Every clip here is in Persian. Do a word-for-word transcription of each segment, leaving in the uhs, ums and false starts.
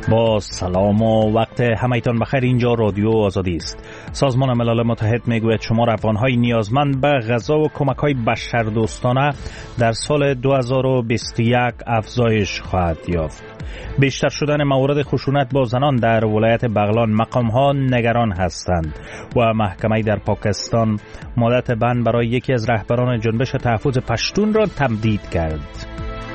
با سلام و وقت همایتان بخیر. اینجا رادیو آزادی است. سازمان ملل متحد میگوید شمار افغان‌های نیازمند به غذا و کمک‌های بشردوستانه در سال دو هزار و بیست و یک افزایش خواهد یافت. بیشتر شدن موارد خشونت با زنان در ولایت بغلان مقام‌ها نگران هستند و محکمه در پاکستان مدت بند برای یکی از رهبران جنبش تحفظ پشتون را تمدید کرد.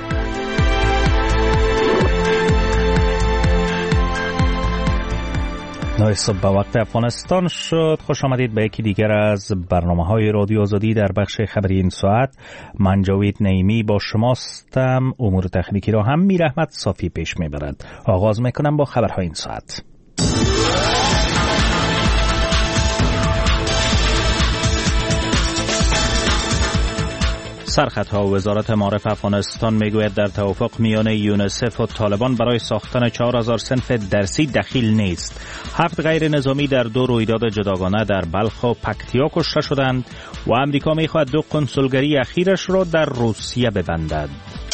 نوی صبح به وقت افغانستان شد. خوش آمدید به یکی دیگر از برنامه‌های رادیو آزادی در بخش خبری این ساعت. من جاوید نعیمی با شماستم. امور تکنیکی را هم میر احمد صافی پیش میبرد. آغاز میکنم با خبرهای این ساعت. سرخطها وزارت معارف افغانستان میگوید در توافق میان یونیسف و طالبان برای ساختن چهار هزار صنف درسی دخیل نیست. هفت غیر نظامی در دو رویداد جداگانه در بلخ و پکتیا کشته شدند و امریکا میخواهد دو کنسولگری اخیرش را در روسیه ببندد.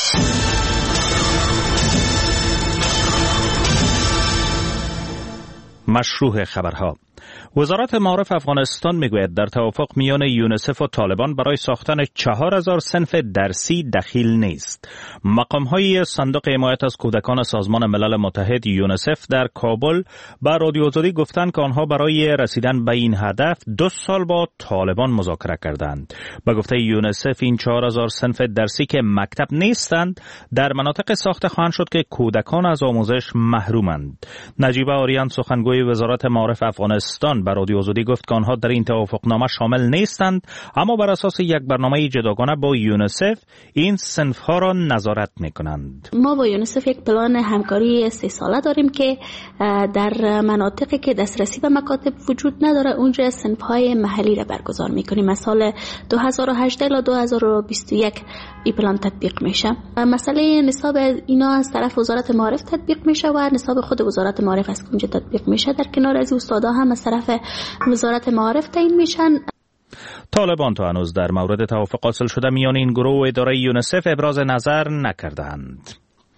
مشروع خبرها. وزارت معارف افغانستان میگوید در توافق میان یونیسف و طالبان برای ساختن چهار هزار صنف درسی دخیل نیست. مقام‌های صندوق حمایت از کودکان سازمان ملل متحد یونیسف در کابل به رادیو آزادی گفتند که آنها برای رسیدن به این هدف دو سال با طالبان مذاکره کردند. به گفته یونیسف این چهار هزار صنف درسی که مکتب نیستند در مناطق ساخته خواهند شد که کودکان از آموزش محرومند. نجیبه آریان سخنگوی وزارت معارف افغانستان به رادیو آزادی گفت که آنها در این توافقنامه شامل نیستند، اما بر اساس یک برنامه جداگانه با یونیسف این صنف‌ها را نظارت می‌کنند. ما با یونیسف یک پلان همکاری سه ساله داریم که در مناطقی که دسترسی به مکاتب وجود نداره اونجا صنف‌های محلی را برگزار می‌کنیم. از سال دو هزار و هجده الی دو هزار و بیست و یک این پلان تطبیق میشه. مسئله نصاب اینا از طرف وزارت معارف تطبیق میشه و نصاب خود وزارت معارف از اونجا تطبیق میشه. در کنار از استادا هم از طرف وزارت معارف تعیین میشن. طالبان تا هنوز در مورد توافق حاصل شده میان این گروه و اداره یونیسف ابراز نظر نکردند.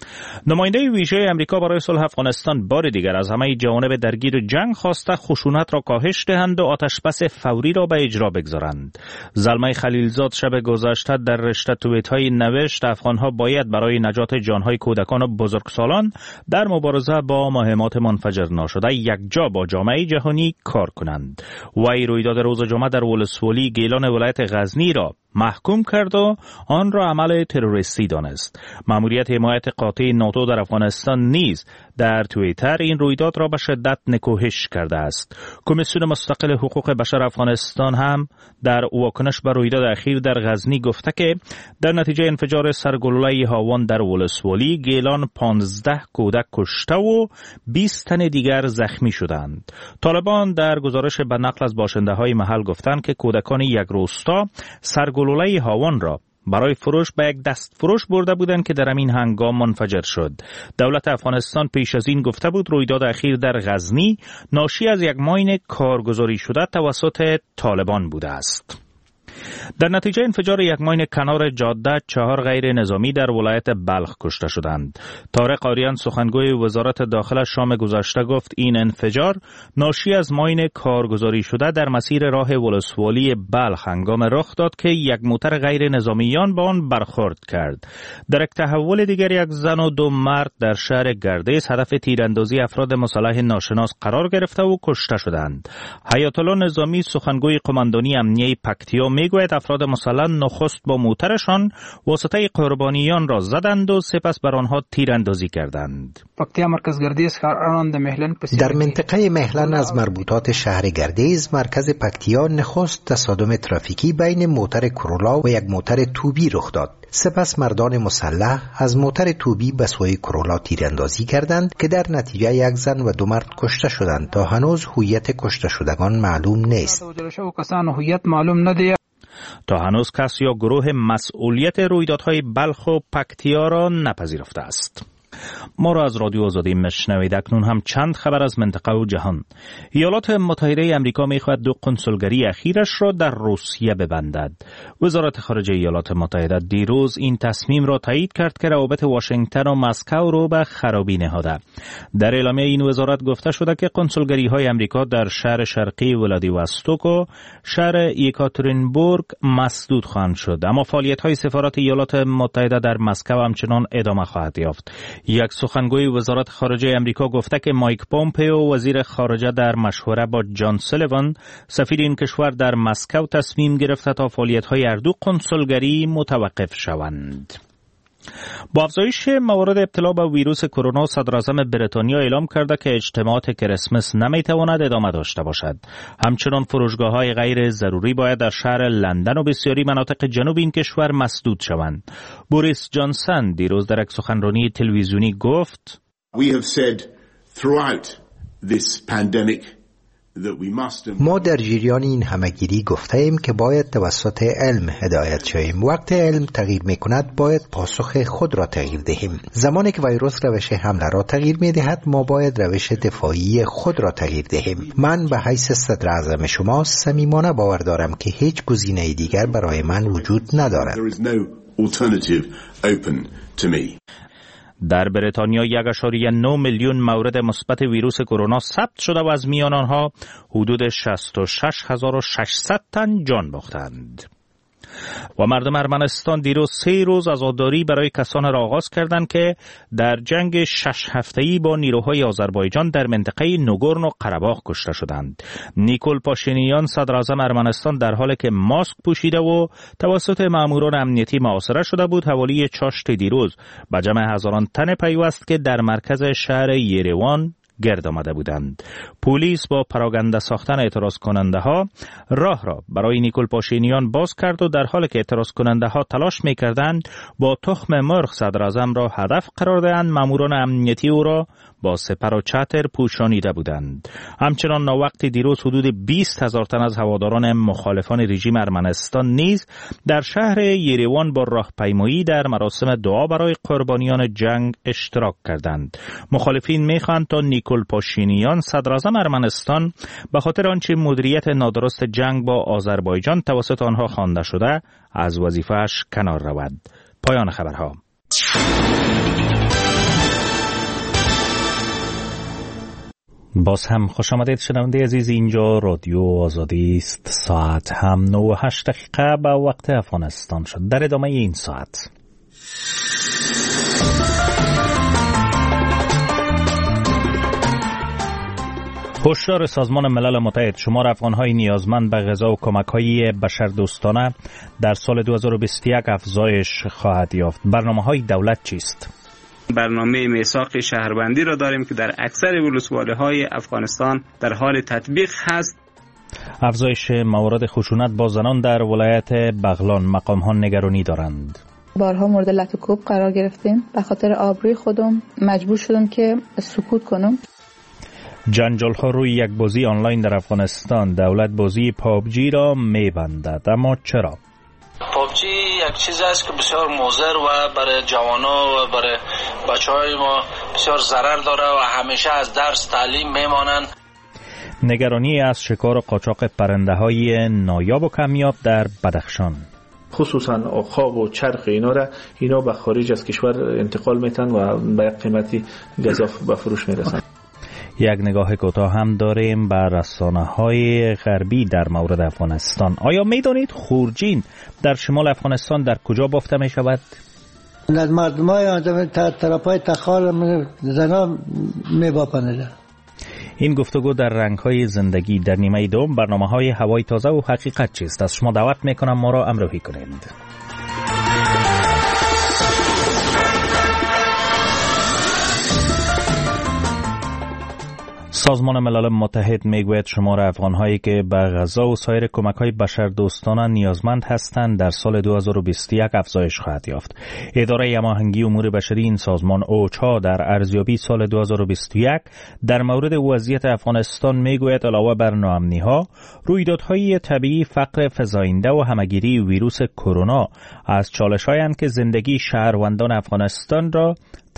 نماینده ویژه امریکا برای صلح افغانستان بار دیگر از همه جوانب درگیر جنگ خواسته خشونت را کاهش دهند و آتشبس فوری را به اجرا بگذارند. زلمه خلیلزاد شب گذشته در رشته توییت‌های نوشت افغان‌ها باید برای نجات جان‌های کودکان و بزرگسالان در مبارزه با مهمات منفجر ناشده یکجا با جامعه جهانی کار کنند. وی رویداد روز جمعه در ولسوالی گیلان ولایت غزنی را محکوم کرد و آن را عمل تروریستی دانست. مأموریت حمایت قاطع ناتو در افغانستان نیز در توییتر این رویداد را به شدت نکوهش کرده است. کمیسیون مستقل حقوق بشر افغانستان هم در واکنش به رویداد اخیر در غزنی گفته که در نتیجه انفجار سرگلوله هاون در ولسوالی گیلان پانزده کودک کشته و بیست تن دیگر زخمی شدند. طالبان در گزارش به نقل از باشنده‌های محل گفتند که کودکان یک روستا سرگلوله هاون را برای فروش به یک دست فروش برده بودند که در همین هنگام منفجر شد. دولت افغانستان پیش از این گفته بود رویداد اخیر در غزنی ناشی از یک ماین کارگزاری شده توسط طالبان بوده است. در نتیجه انفجار یک ماین کنار جاده چهار غیر نظامی در ولایت بلخ کشته شدند. طارق آریان سخنگوی وزارت داخله شام گذشته گفت این انفجار ناشی از ماین کارگزاری شده در مسیر راه ولسوالی بلخ هنگام رخ داد که یک موتر غیر نظامیان با آن برخورد کرد. در یک تحول دیگر یک زن و دو مرد در شهر گردیز هدف تیراندازی افراد مسلح ناشناس قرار گرفته و کشته شدند. حیات الله نظامی سخنگوی قماندانی امنیه پکتیا میگوید افراد مسلح نخست با موترشان واسطه قربانیان را زدند و سپس بر آنها تیراندازی کردند. در منطقه مهلن از مربوطات شهر گردیز مرکز پکتیا نخست تصادم ترافیکی بین موتر کرولا و یک موتر توبی رخ داد. سپس مردان مسلح از موتر توبی به سوی کرولا تیراندازی کردند که در نتیجه یک زن و دو مرد کشته شدند. تا هنوز هویت کشته شدگان معلوم نیست. تا هنوز کس یا گروه مسئولیت رویدادهای بلخ و پکتیا را نپذیرفته است. ما را از رادیو آزادی میشنوید. اکنون هم چند خبر از منطقه و جهان. ایالات متحده آمریکا میخواهد دو کنسولگری اخیرش را در روسیه ببندد. وزارت خارجه ایالات متحده دیروز این تصمیم را تایید کرد که روابط واشنگتن و مسکو را به خرابی نهاده. در اعلامیه این وزارت گفته شده که کنسولگری های آمریکا در شهر شرقی ولادیواستوک و شهر یکاترینبورگ مسدود خواهند شد، اما فعالیت های سفارت ایالات متحده در مسکو همچنان ادامه خواهد یافت. یک سخنگوی وزارت خارجه آمریکا گفته که مایک پومپئو وزیر خارجه در مشوره با جان سولیوان سفیر این کشور در مسکو تصمیم گرفته تا فعالیت‌های هر دو کنسولگری متوقف شوند. با افزایش موارد ابتلا به ویروس کرونا، صدراعظم بریتانیا اعلام کرده که اجتماعات کریسمس نمیتواند ادامه داشته باشد. همچنان فروشگاه‌های غیر ضروری باید در شهر لندن و بسیاری مناطق جنوب این کشور مسدود شوند. بوریس جانسون دیروز در یک سخنرانی تلویزیونی گفت: We have said throughout this pandemic ما در جریان این همگیری گفته ایم که باید توسط علم هدایت شویم. وقت علم تغییر می کند باید پاسخ خود را تغییر دهیم. زمانی که ویروس روش حمله را تغییر می دهد ما باید روش دفاعی خود را تغییر دهیم. من به حیث صدر اعظم شما صمیمانه باور دارم که هیچ گزینه دیگر برای من وجود ندارد. در بریتانیا یک ممیز نه میلیون مورد مثبت ویروس کرونا ثبت شده و از میان آنها حدود شصت و شش هزار و ششصد تن جان باختند. و مردم ارمنستان دیروز سه روز عزاداری برای کسان را آغاز کردند که در جنگ شش هفته‌ای با نیروهای آذربایجان در منطقه نوگورن و قره‌باغ کشته شدند. نیکول پاشینیان صدر اعظم ارمنستان در حالی که ماسک پوشیده و توسط ماموران امنیتی محاصره شده بود، حوالی چاشت دیروز به جمع هزاران تن پیوست که در مرکز شهر یریوان گرد آمده بودند. پلیس با پراگنده ساختن اعتراض کننده ها راه را برای نیکول پاشینیان باز کرد و در حالی که اعتراض کننده ها تلاش می کردند با تخم مرغ صدر اعظم را هدف قرار دهند، ماموران امنیتی او را با سپر و چتر پوشانیده بودند. همچنان ناوقت دیروز حدود بیست هزار تن از هواداران مخالفان رژیم ارمنستان نیز در شهر یریوان با راهپیمایی در مراسم دعا برای قربانیان جنگ اشتراک کردند. مخالفین می‌خواهند تا نیکول پاشینیان صدر اعظم ارمنستان به خاطر آنچه مدیریت نادرست جنگ با آذربایجان توسط آنها خوانده شده از وظیفه‌اش کنار رود. پایان خبرها. باز هم خوش آمدید شنونده عزیز، اینجا رادیو آزادی است. ساعت هم نه و هشت دقیقه به وقت افغانستان شد. در ادامه این ساعت هشدار سازمان ملل متحد: شمار افغان‌های نیازمند به غذا و کمک‌های بشردوستانه در سال دو هزار و بیست و یک افزایش خواهد یافت. برنامه‌های دولت چیست؟ برنامه میثاق شهروندی را داریم که در اکثر ولسوالی‌های افغانستان در حال تطبیق هست. افزایش موارد خشونت با زنان در ولایت بغلان: مقام‌ها نگرانی دارند. بارها مورد لط و کوب قرار گرفتیم. به خاطر آبروی خودم مجبور شدم که سکوت کنم. جنجال ها روی یک بازی آنلاین در افغانستان: دولت بازی پابجی را میبندد، اما چرا؟ پابجی یک چیز است که بسیار مضر و برای جوانا و برای بچهای ما بسیار ضرر داره و همیشه از درس تعلیم میمانند. نگرانی از شکار و قاچاق پرنده های نایاب و کمیاب در بدخشان: خصوصا عقاب و چرخ اینا را اینا به خارج از کشور انتقال میتن و به قیمتی گزاف به فروش میرسن. یک نگاه کوتاه هم داریم به رسانه‌های غربی در مورد افغانستان. آیا می‌دانید خورجین در شمال افغانستان در کجا بافته می‌شود؟ در مردمای آنجا طرفای تخال زنا می‌بافند. این گفتگو در رنگ‌های زندگی در نیمه دوم برنامه‌های هوای تازه و حقیقت چیست. از شما دعوت می‌کنم ما را همراهی کنید. سازمان ملل متحد میگوید شمار افغان‌هایی که به غذا و سایر کمک‌های بشردوستانه نیازمند هستند در سال دو هزار و بیست و یک افزایش خواهد یافت. اداره هماهنگی امور بشری این سازمان اوچا در ارزیابی سال دو هزار و بیست و یک در مورد وضعیت افغانستان میگوید علاوه بر ناامنی‌ها، رویدادهای طبیعی، فقر فزاینده و همه‌گیری ویروس کرونا از چالش‌هایند که زندگی شهروندان افغانستان را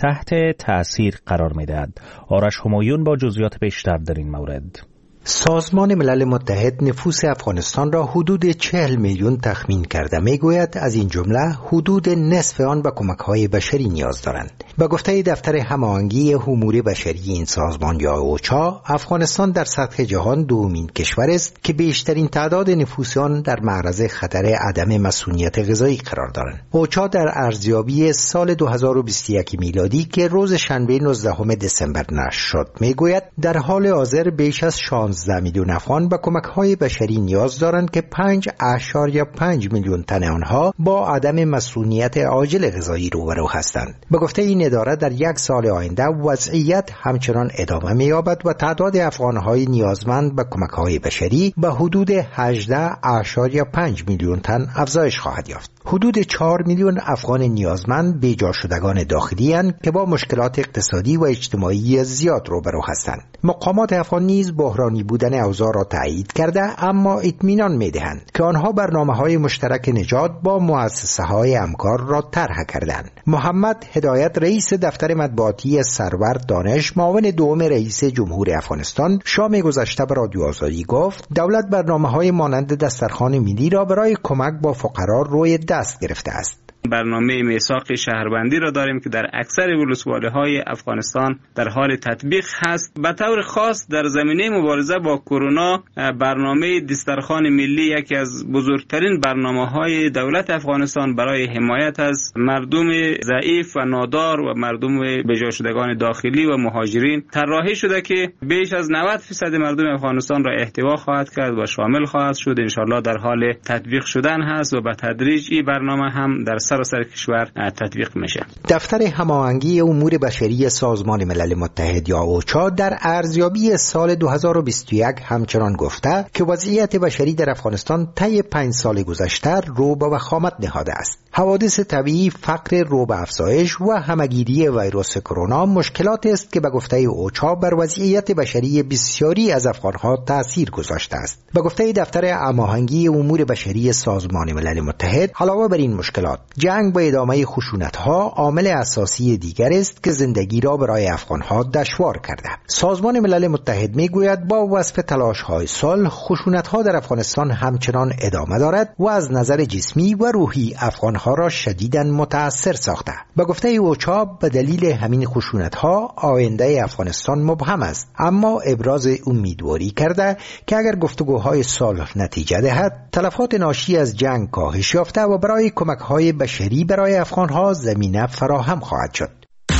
تحت تأثیر قرار می‌دهد. آرش همایون با جزئیات بیشتر در این مورد. سازمان ملل متحد نفوس افغانستان را حدود چهل میلیون تخمین کرده. میگوید از این جمله حدود نصف آن به کمک‌های بشری نیاز دارند. به گفته دفتر هماهنگی امور بشری این سازمان یا اوچا، افغانستان در سطح جهان دومین کشور است که بیشترین تعداد نفوس آن در معرض خطر عدم مسئولیت غذایی قرار دارند. اوچا در ارزیابی سال دو هزار و بیست و یک میلادی که روز شنبه نوزدهم دسامبر نشر شد میگوید در حال حاضر بیش از شانزده میلیون افغان به کمک‌های بشری نیاز دارند که پنج اشاریه پنج میلیون تن آنها با عدم مسئولیت عاجل غذایی روبرو هستند. به گفته این اداره در یک سال آینده وضعیت همچنان ادامه می‌یابد و تعداد افغان‌های نیازمند به کمک‌های بشری به حدود هجده اشاریه پنج میلیون تن افزایش خواهد یافت. حدود چهار میلیون افغان نیازمند بیجا شدگان داخلی اند که با مشکلات اقتصادی و اجتماعی زیاد روبرو هستند. مقامات افغان نیز بحرانی بودن اوضاع را تایید کرده، اما اطمینان می‌دهند که آنها برنامه‌های مشترک نجات با مؤسسه‌های همکار را طرح کردند. محمد هدایت رئیس دفتر مطبوعاتی سرور دانش معاون دوم رئیس جمهور افغانستان شام گذشته به رادیو آزادی گفت دولت برنامه‌های مانند دسترخوان ملی را برای کمک با فقرا روی دست گرفته است. برنامه میثاق شهروندی را داریم که در اکثر ولسواله‌های افغانستان در حال تطبیق هست. به طور خاص در زمینه مبارزه با کرونا برنامه دسترخوان ملی یکی از بزرگترین برنامه‌های دولت افغانستان برای حمایت از مردم ضعیف و نادار و مردم بجا شدگان داخلی و مهاجرین طراحی شده که بیش از نود درصد مردم افغانستان را احتوا خواهد کرد و شامل خواهد شد. ان شاءالله در حال تطبیق شدن هست و به تدریج این برنامه هم در سراسر کشور تطبیق میشه. دفتر هماهنگی امور بشری سازمان ملل متحد یا اوچا در ارزیابی سال دو هزار و بیست و یک همچنان گفته که وضعیت بشری در افغانستان طی پنج سال گذشته رو به وخامت نهاده است. حوادث طبیعی، فقر رو به افزایش و همگیری ویروس کرونا مشکلات است که به گفته اوچا بر وضعیت بشری بسیاری از افغانها تأثیر گذاشته است. به گفته دفتر هماهنگی امور بشری سازمان ملل متحد، علاوه بر این مشکلات، جنگ با ادامه خشونت‌ها عامل اساسی دیگر است که زندگی را برای افغان‌ها دشوار کرده. سازمان ملل متحد می‌گوید با وصف تلاش‌های صلح، خشونت‌ها در افغانستان همچنان ادامه دارد و از نظر جسمی و روحی افغان‌ها را شدیداً متأثر ساخته. به گفته اوچا به دلیل همین خشونت‌ها آینده افغانستان مبهم است، اما ابراز امیدواری کرده که اگر گفتگوهای صلح نتیجه دهد، تلفات ناشی از جنگ کاهش یافته و برای کمک‌های بشری برای افغان‌ها زمینه فراهم خواهد شد.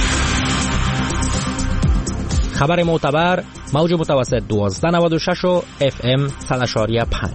خبر معتبر موج متوسط دوازده نود و شش و اف ام صد و پنج.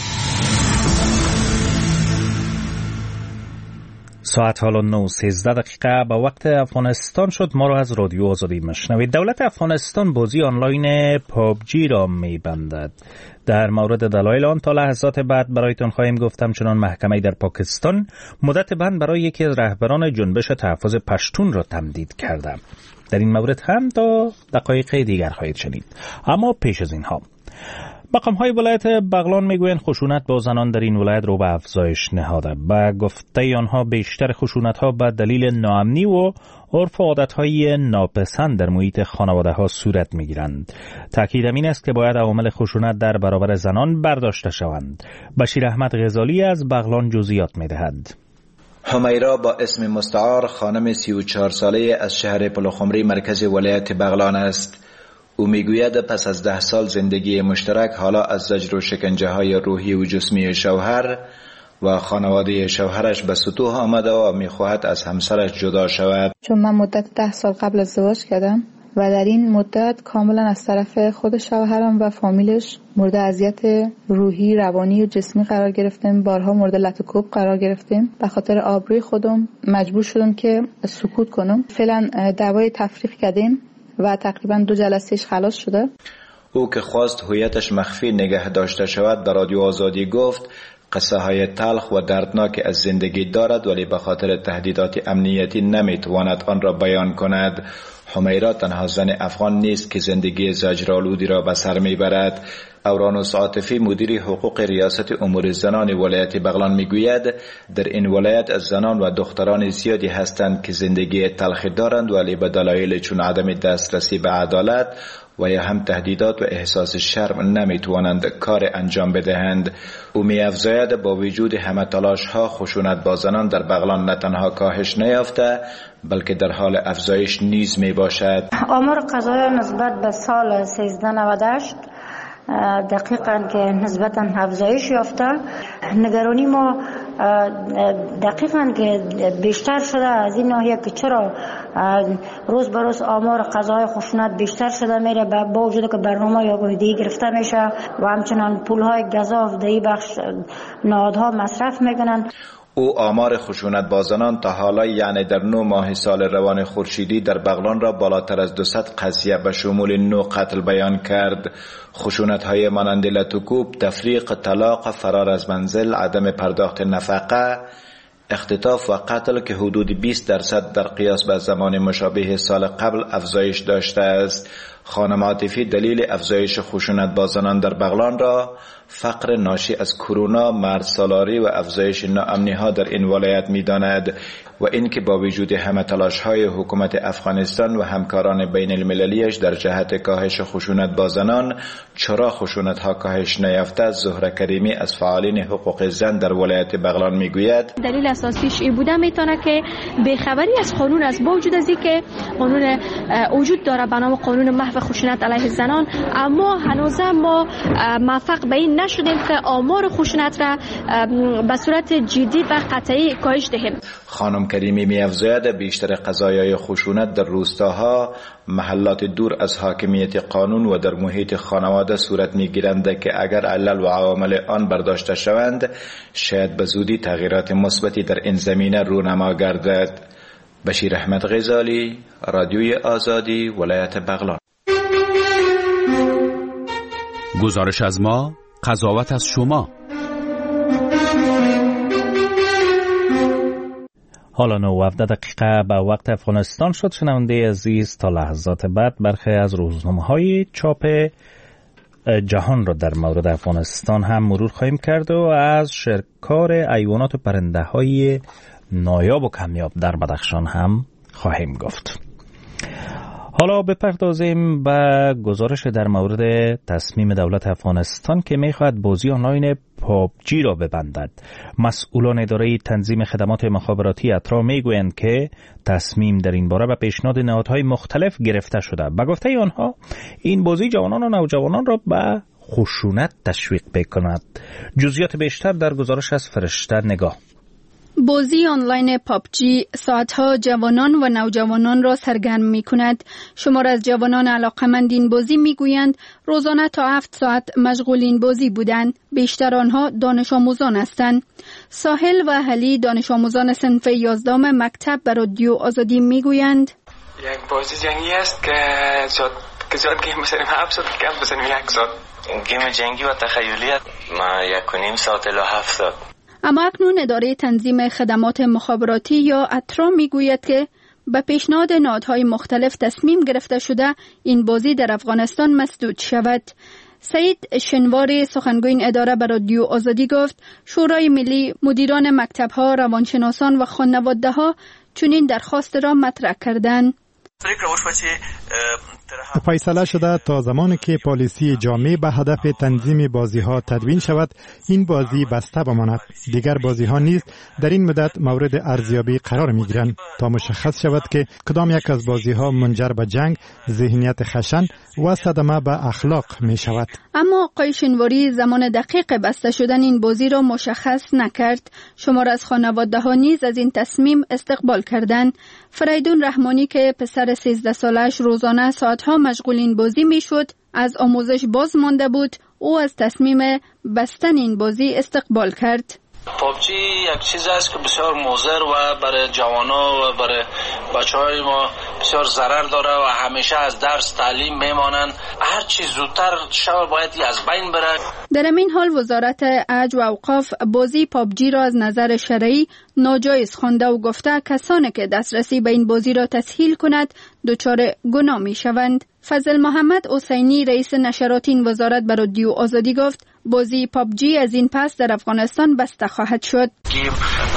ساعت حالا نه سیزده دقیقه به وقت افغانستان شد. ما را از رادیو آزادی مشنوید. دولت افغانستان بازی آنلاین پابجی را میبندد. در مورد دلایل آن تا لحظات بعد برایتون خواهیم گفتم. چنان محکمه در پاکستان مدت بند برای یکی از رهبران جنبش تحفظ پشتون را تمدید کرده. در این مورد هم تا دقایق دیگر خواهید شنید. اما پیش از اینها، مقام‌های ولایت بغلان میگویند خشونت با زنان در این ولایت رو به افزایش نهاده. به گفته آنها بیشتر خشونت‌ها به دلیل ناامنی و عرف و عادت‌های ناپسند در محیط خانواده‌ها صورت می‌گیرند. تأکید این است که باید عوامل خشونت در برابر زنان برداشته شوند. بشیر احمد غزالی از بغلان جزئیات می‌دهد. حمیرا با اسم مستعار خانم سی و چهار ساله از شهر پلخمری مرکز ولایت بغلان است. او میگوید پس از ده سال زندگی مشترک حالا از زجر و شکنجه های روحی و جسمی شوهر و خانواده شوهرش به سطوح آمده و میخواهد از همسرش جدا شود. چون من مدت ده سال قبل ازدواج کردم و در این مدت کاملا از طرف خود شوهرم و فامیلش مورد اذیت روحی، روانی و جسمی قرار گرفتیم. بارها مورد لط و کوب قرار گرفتیم. به خاطر آبروی خودم مجبور شدم که سکوت کنم. فعلا دعوای تفریق کردیم و تقریبا دو جلسهش خلاص شده. او که خواست هویتش مخفی نگه داشته شود به رادیو آزادی گفت قصه های تلخ و دردناک از زندگی دارد، ولی به خاطر تهدیدات امنیتی نمیتواند آن را بیان کند. حمیرا تنها زن افغان نیست که زندگی زجرآلودی را به سر میبرد. اورانوس عاطفی مدیر حقوق ریاست امور زنان ولایت بغلان میگوید در این ولایت از زنان و دختران زیادی هستند که زندگی تلخی دارند ولی به دلایل چون عدم دسترسی به عدالت و یا هم تهدیدات و احساس شرم نمیتوانند کار انجام بدهند. او می‌افزاید با وجود همه تلاش ها خشونت با زنان در بغلان نه تنها کاهش نیافته بلکه در حال افزایش نیز می باشد. آمار قضایی نسبت به سال سیزده نود و هشت دقیقاً که نسبتاً افزایش یافته. نگرانی ما دقیقاً که بیشتر شده از این ناحیه که چرا روز به روز آمار قضای خشونت بیشتر شده میره با وجود که برنامه یا گویده‌ای گرفته میشه و همچنان پولهای گزاف در این بخش نهادها مصرف میکنن. او آمار خشونت با زنان تا حالا یعنی در نه ماه سال روان خورشیدی در بغلان را بالاتر از دوصد قضیه به شمول نه قتل بیان کرد. خشونت های مانند لطوکوب، تفریق، طلاق، فرار از منزل، عدم پرداخت نفقه، اختطاف و قتل که حدود بیست درصد در قیاس به زمان مشابه سال قبل افزایش داشته است. خانم عاطفی دلیل افزایش خشونت با زنان در بغلان را فقر ناشی از کرونا، مرد سالاری و افزایش ناامنی ها در این ولایت می داند و اینکه با وجود همه تلاش های حکومت افغانستان و همکاران بین المللیش در جهت کاهش خشونت با زنان چرا خشونت ها کاهش نیافته. زهره کریمی از فعالین حقوق زن در ولایت بغلان می گوید دلیل اساسیش این بوده میتونه که بیخبری از قانون است. با وجود از اینکه قانون وجود داره به نام قانون محو خشونت علیه زنان، اما هنوز ما موفق به این نشدیم که آمار خشونت را به صورت جدی و قطعی کاهش دهیم. خانم کریمی می‌افزاید بیشتر قضایای خشونت در روستاها، محلات دور از حاکمیت قانون و در محیط خانواده صورت می‌گیرند که اگر علل و عوامل آن برداشته شوند شاید به زودی تغییرات مثبتی در این زمینه رونما گردد. بشیر احمد غزالی، رادیوی آزادی، ولایت بغلان. گزارش از ما، قضاوت از شما. حالا نه و هفده دقیقه به وقت افغانستان شد. شنونده عزیز تا لحظات بعد برخی از روزنامه‌های چاپ جهان را در مورد افغانستان هم مرور خواهیم کرد و از شکار حیوانات و پرنده‌های نایاب و کمیاب در بدخشان هم خواهیم گفت. حالا بپردازیم به گزارش در مورد تصمیم دولت افغانستان که میخواهد بازی آنلاین پابجی را ببندد. مسئولان اداره تنظیم خدمات مخابراتی اترا میگویند که تصمیم در این باره به پیشنهاد نهادهای مختلف گرفته شده. به گفته آنها این بازی جوانان و نوجوانان را به خشونت تشویق میکند. جزئیات بیشتر در گزارش از فرشته نگاه. بازی آنلاین پابجی ساعتها جوانان و نوجوانان را سرگرم می کند. شمار از جوانان علاقمند این بازی می گویند روزانه تا هفت ساعت مشغول این بازی بودند. بیشتر آنها دانش آموزان هستند. ساحل و حلی دانش آموزان صنف یازدهم مکتب به رادیو آزادی می گویند یک بازی جنگی است که شاید که شاید گیم بسنیم هفت ساعت کم بسنیم یک ساعت. گیم جنگی و تخیلیت ما یک و نیم ساعت الی هفت ساعت. اما اکنون اداره تنظیم خدمات مخابراتی یا اترا میگوید که به پیشنهاد نهادهای مختلف تصمیم گرفته شده این بازی در افغانستان مسدود شود. سعید شنواری سخنگوی این اداره به رادیو آزادی گفت شورای ملی مدیران مکتب‌ها، روانشناسان و خانواده‌ها چنین درخواست را مطرح کردند. فیصله شده تا زمانی که پالیسی جامع به هدف تنظیم بازی ها تدوین شود این بازی بسته بماند. دیگر بازی ها نیز در این مدت مورد ارزیابی قرار می گیرند تا مشخص شود که کدام یک از بازی ها منجر به جنگ، ذهنیت خشن و صدمه به اخلاق می شود. اما آقای شنواری زمان دقیق بسته شدن این بازی را مشخص نکرد. شمار از خانواده ها نیز از این تصمیم استقبال کردند. فریدون رحمانی که پسر سیزده سالش روزانه ساعتها مشغول این بازی می شد از آموزش باز مانده بود. او از تصمیم بستن این بازی استقبال کرد. پابجی یک چیز است که بسیار مضر و برای جوانا و برای بچهای ما بسیار ضرر داره و همیشه از درس تعلیم میمانند. هر چیز زودتر شب باید از بین بره. در این حال وزارت عدل و اوقاف بازی پابجی را از نظر شرعی ناجایز خوانده و گفته کسانی که دسترسی به این بازی را تسهیل کند دچار گناه می شوند. فضل محمد حسینی رئیس نشرات این وزارت به رادیو آزادی گفت بازی پابجی از این پس در افغانستان بسته خواهد شد. گیم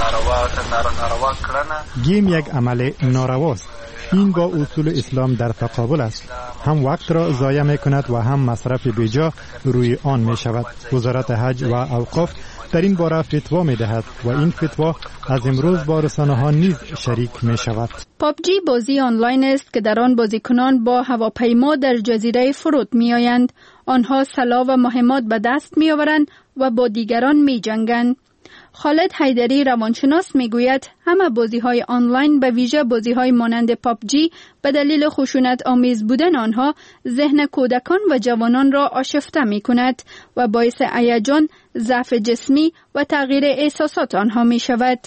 گیم یک عمل نارواست. این با اصول اسلام در تقابل است. هم وقت را ضایع می کند و هم مصرف بیجا روی آن می شود. وزارت حج و اوقاف در این باره فتوا می دهد و این فتوا از امروز با رسانه ها نیز شریک می شود. پابجی بازی آنلاین است که در آن بازیکنان با هواپیما در جزیره فرود می آیند. آنها سلاح و مهمات به دست می آورند و با دیگران می جنگند. خالد حیدری روانشناس میگوید همه بازی‌های آنلاین به ویژه بازی‌های مانند پابجی به دلیل خشونت آمیز بودن آنها ذهن کودکان و جوانان را آشفته می‌کند و باعث هیجان، ضعف جسمی و تغییر احساسات آنها می‌شود.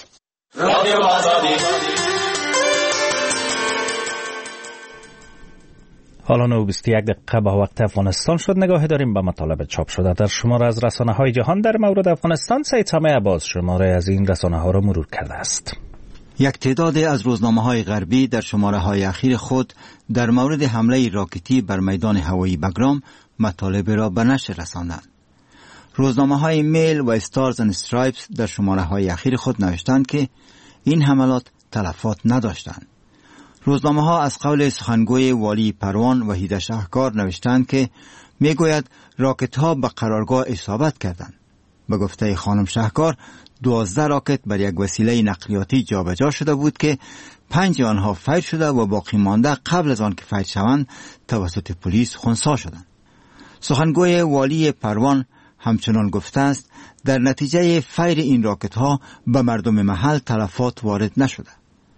حالا نه و بیست و یک دقیقه به وقت افغانستان شد. نگاه داریم به مطالب چاپ شده در شماره از رسانه های جهان در مورد افغانستان. سید سامع عباس شماره از این رسانه ها را مرور کرده است. یک تعداد از روزنامه های غربی در شماره های اخیر خود در مورد حمله راکتی بر میدان هوایی بگرام مطالب را به نشر رساندند. روزنامه های میل و استارز اند استرایپس در شماره های اخیر خود نوشتند که این حملات تلفات نداشتند. روزنامه ها از قول سخنگوی والی پروان وحید شهکار نوشتند که میگوید راکت ها به قرارگاه اصابت کردند. به گفته خانم شهکار دوازده راکت بر یک وسیله نقلیاتی جابجا شده بود که پنج آنها فیر شده و باقی مانده قبل از آن که فیر شوند توسط پلیس خنثی شدند. سخنگوی والی پروان همچنان گفته است در نتیجه فیر این راکت ها به مردم محل تلفات وارد نشده.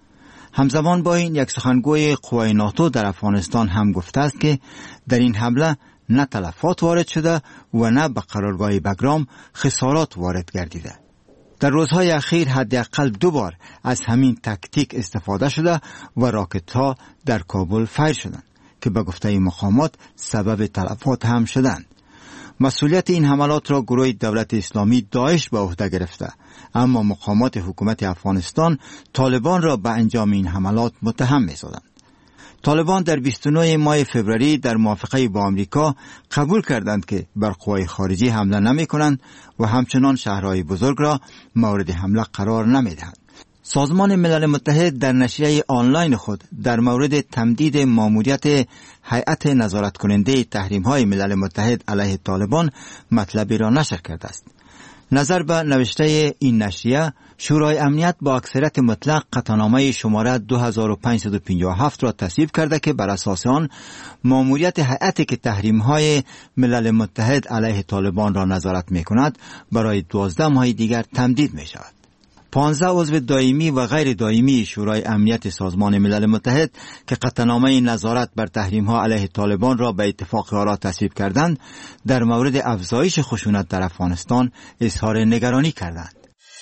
همزمان با این یک سخنگوی قوای ناتو در افغانستان هم گفته است که در این حمله نه تلفات وارد شده و نه به قرارگاه بگرام خسارات وارد گردیده. در روزهای اخیر حداقل دو بار از همین تکتیک استفاده شده و راکت ها در کابل فیر شدند که به گفته مقامات سبب تلفات هم شدند. مسئولیت این حملات را گروه دولت اسلامی داعش به عهده گرفته، اما مقامات حکومت افغانستان طالبان را به انجام این حملات متهم می‌سازند. طالبان در بیست و نه ماه فوریه در موافقه با آمریکا قبول کردند که بر قوای خارجی حمله نمی‌کنند و همچنان شهرهای بزرگ را مورد حمله قرار نمی‌دهند. سازمان ملل متحد در نشریه آنلاین خود در مورد تمدید ماموریت هیئت نظارت کننده تحریم‌های ملل متحد علیه طالبان مطلبی را نشر کرده است. نظر به نوشته این نشریه، شورای امنیت با اکثریت مطلق قطعنامه شماره دو هزار و پانصد و پنجاه و هفت را تصویب کرده که بر اساس آن ماموریت هیئتی که تحریم‌های ملل متحد علیه طالبان را نظارت می‌کند برای دوازده ماه دیگر تمدید می‌شود. پانزده عضو دائمی و غیر دائمی شورای امنیت سازمان ملل متحد که قطعنامه نظارت بر تحریم‌ها علیه طالبان را به اتفاق آرا تصویب کردند، در مورد افزایش خشونت در افغانستان اظهار نگرانی کردند.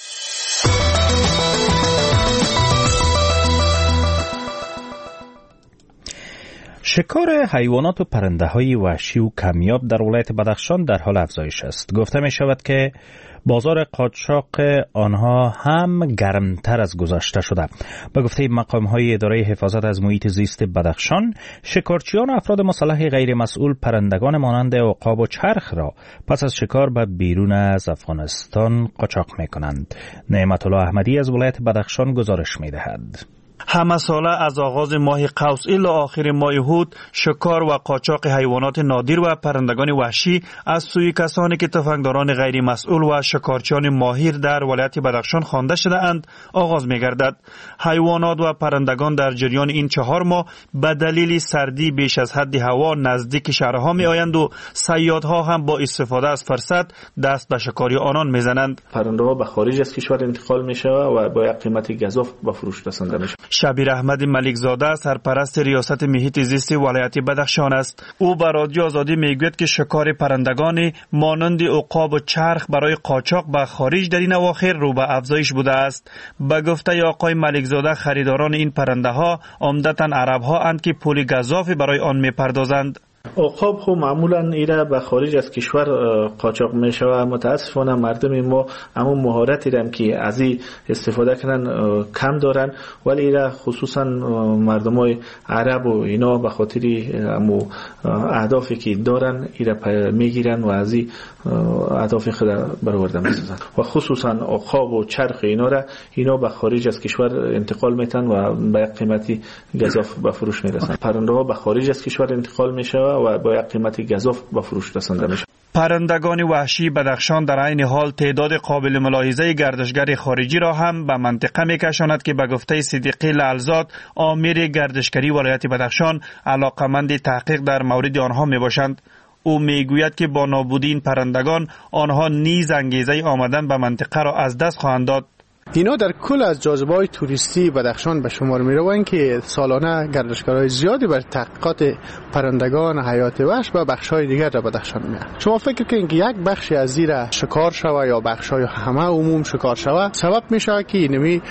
شکار حیوانات و پرنده های وحشی و کمیاب در ولایت بدخشان در حال افزایش است. گفته می شود که بازار قاچاق آنها هم گرمتر از گذشته شده. به گفته مقام های اداره حفاظت از محیط زیست بدخشان، شکارچیان و افراد مسلح غیر مسئول پرندگان مانند عقاب و چرخ را پس از شکار به بیرون از افغانستان قاچاق می کنند. نعمت الله احمدی از ولایت بدخشان گزارش می دهد. همه ساله از آغاز ماه قوس الی آخر ماه هود شکار و قاچاق حیوانات نادر و پرندگان وحشی از سوی کسانی که تفنگداران غیر مسئول و شکارچیان ماهر در ولایت بدخشان خوانده شده اند آغاز می گردد. حیوانات و پرندگان در جریان این چهار ماه به دلیل سردی بیش از حد هوا نزدیک شهرها می آیند و صیادها هم با استفاده از فرصت دست به شکاری آنان می زنند. پرنده ها به خارج از کشور انتقال می شود و با یک قیمت گزاف به فروش رسانده می شود. شبیر احمد ملکزاده سرپرست ریاست محیط زیست ولایت بدخشان است. او به رادیو آزادی میگوید که شکار پرندگان مانند عقاب و چرخ برای قاچاق به خارج در این اواخر رو به افزایش بوده است. به گفته آقای ملکزاده خریداران این پرنده ها عمدتاً عرب ها اند که پول گزافی برای آن میپردازند. عقاب خو معمولا ایره به خارج از کشور قاچاق میشه و متاسفانه مردم ما همون مهارتی هم که از این استفاده کنن کم دارن، ولی ایره خصوصا مردمای عرب و اینا به خاطر همون اهدافی که دارن ایره میگیرن و از این اهداف خود برآورده میسازن و خصوصا عقاب و چرخ اینا را اینا به خارج از کشور انتقال میتن و به قیمتی گزاف به فروش میرسن. پرنده ها به خارج از کشور انتقال میشه و با یک قیمت گزاف به فروش رسانده میشه. پرندگان وحشی بدخشان در عین حال تعداد قابل ملاحظه گردشگر خارجی را هم به منطقه میکشاند که به گفته صدیقی لعلزاد آمیر گردشگری ولایت بدخشان علاقمند تحقیق در مورد آنها میباشند. او میگوید که با نابودی این پرندگان آنها نیز انگیزه آمدن به منطقه را از دست خواهند داد. اینا در کل از جاذبه‌های توریستی بدخشان به شمار می‌روند که سالانه گردشگرای زیادی بر تحقیقات پرندگان حیات وحش و بخش‌های دیگر در بدخشان می‌آیند. شما فکر کنید که یک بخشی از زیر شکار شوه یا بخش‌های همه عموم شکار شوه سبب میشه که اینمی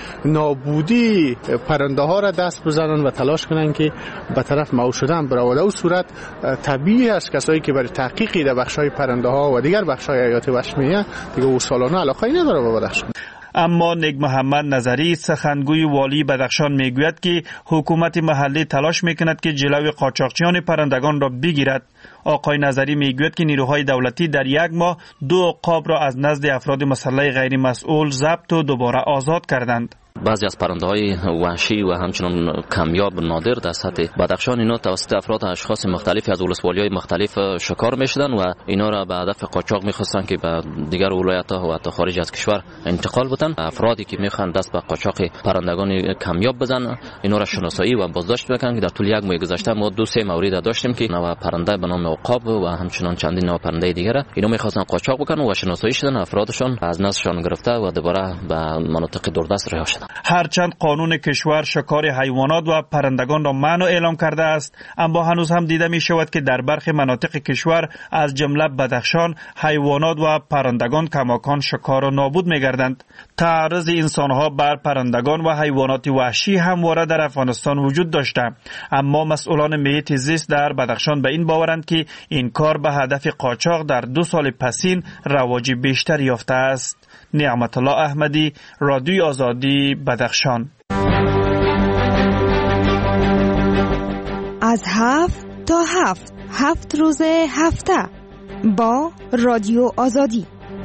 نابودی پرنده ها را دست بزنن و تلاش کنن که به طرف مو شدن برود. او صورت طبیعی است کسایی که برای تحقیق در بخش‌های پرنده ها و دیگر بخش‌های حیات وحش می‌آیند دیگه او سالانه علاقه نداره به بدخشان. اما نگ محمد نظری سخنگوی والی بدخشان میگوید که حکومت محلی تلاش میکند که جلوی قاچاقچیان پرندگان را بگیرد. آقای نظری میگوید که نیروهای دولتی در یک ماه دو عقاب را از نزد افراد مسلح غیر مسئول ضبط و دوباره آزاد کردند. بعضی از پرنده‌های وحشی و همچنین کمیاب نادر در سطح بدخشان اینا توسط افراد اشخاص مختلفی از ولسوالی‌های مختلف شکار می‌شدن و اینا را به هدف قاچاق می‌خواستن که به دیگر ولایت‌ها و حتی خارج از کشور انتقال بدن. افرادی که می‌خواند دست به قاچاق پرندگان کمیاب بزنن اینا را شناسایی و بازداشت بکنن که در طول یک ماه گذشته ما دو سه مورد داشتیم که نوع پرنده به نام عقاب و همچنین چندین نوع پرنده دیگر اینا می‌خواستن قاچاق بکنن و شناسایی شدن افرادشون از نزدشان گرفته و دوباره به مناطق دوردست رها شدن. هرچند قانون کشور شکار حیوانات و پرندگان را منع اعلام کرده است، اما هنوز هم دیده می شود که در برخی مناطق کشور از جمله بدخشان حیوانات و پرندگان کماکان شکار و نابود می گردند. تعرض انسانها بر پرندگان و حیوانات وحشی همواره در افغانستان وجود داشته، اما مسئولان محیط زیست در بدخشان به این باورند که این کار به هدف قاچاق در دو سال پسین رواج بیشتر یافته است. نعمت الله احمدی، رادیوی آزادی، بدخشان. از هفت تا هفت هفت روز هفته با رادیو آزادی.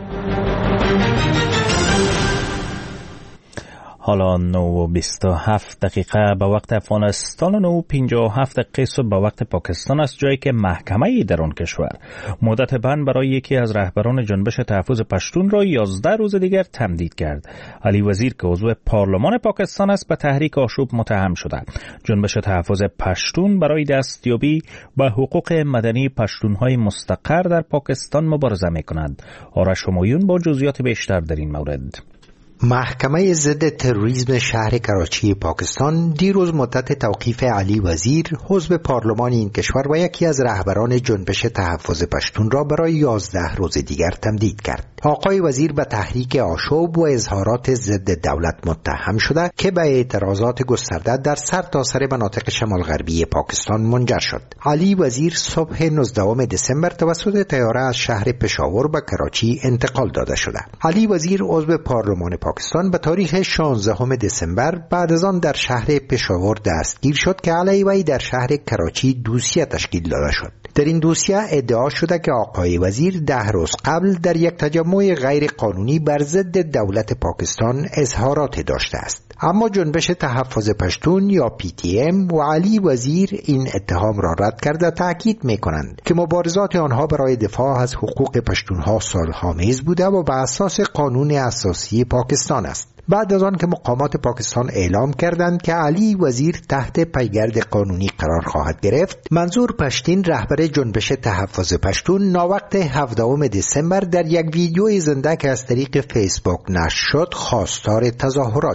حالا نه و بیست و هفت دقیقه به وقت افغانستان و نه و پنجاه و هفت دقیقه صبح به وقت پاکستان است، جایی که محکمه در آن کشور مدت بند برای یکی از رهبران جنبش تحفظ پشتون را یازده روز دیگر تمدید کرد. علی وزیر که عضو پارلمان پاکستان است به تحریک آشوب متهم شده. جنبش تحفظ پشتون برای دستیابی به حقوق مدنی پشتونهای مستقر در پاکستان مبارزه می‌کند. آرش همایون با جزئیات بیشتر در این مورد. محکمه ضد تروریسم شهر کراچی پاکستان دیروز مدت توقیف علی وزیر عضو پارلمان این کشور و یکی از رهبران جنبش تحفظ پشتون را برای یازده روز دیگر تمدید کرد. آقای وزیر به تحریک آشوب و اظهارات ضد دولت متهم شده که به اعتراضات گسترده در سرتاسر سر مناطق شمال غربی پاکستان منجر شد. علی وزیر صبح نوزدهم دسامبر توسط طیاره از شهر پشاور به کراچی انتقال داده شده. علی وزیر عضو پارلمان پاکستان به تاریخ شانزدهم دسامبر بعد از آن در شهر پشاور دستگیر شد که علیه وی در شهر کراچی دوسیه تشکیل داده شد. در این دوسیه ادعا شده که آقای وزیر ده روز قبل در یک تجمع غیر قانونی بر ضد دولت پاکستان اظهارات داشته است. اما جنبش تحفظ پشتون یا پی تی ام و علی وزیر این اتهام را رد کرده تاکید می‌کنند که مبارزات آنها برای دفاع از حقوق پشتونها صلح‌آمیز بوده و بر اساس قانون اساسی پاکستان است. بعد از آن که مقامات پاکستان اعلام کردند که علی وزیر تحت پیگرد قانونی قرار خواهد گرفت، منظور پشتین رهبر جنبش تحفظ پشتون ناوقت هفدهم دسامبر در یک ویدیوی زنده که از طریق فیسبوک نشر شد خواستار تظاهرات شد.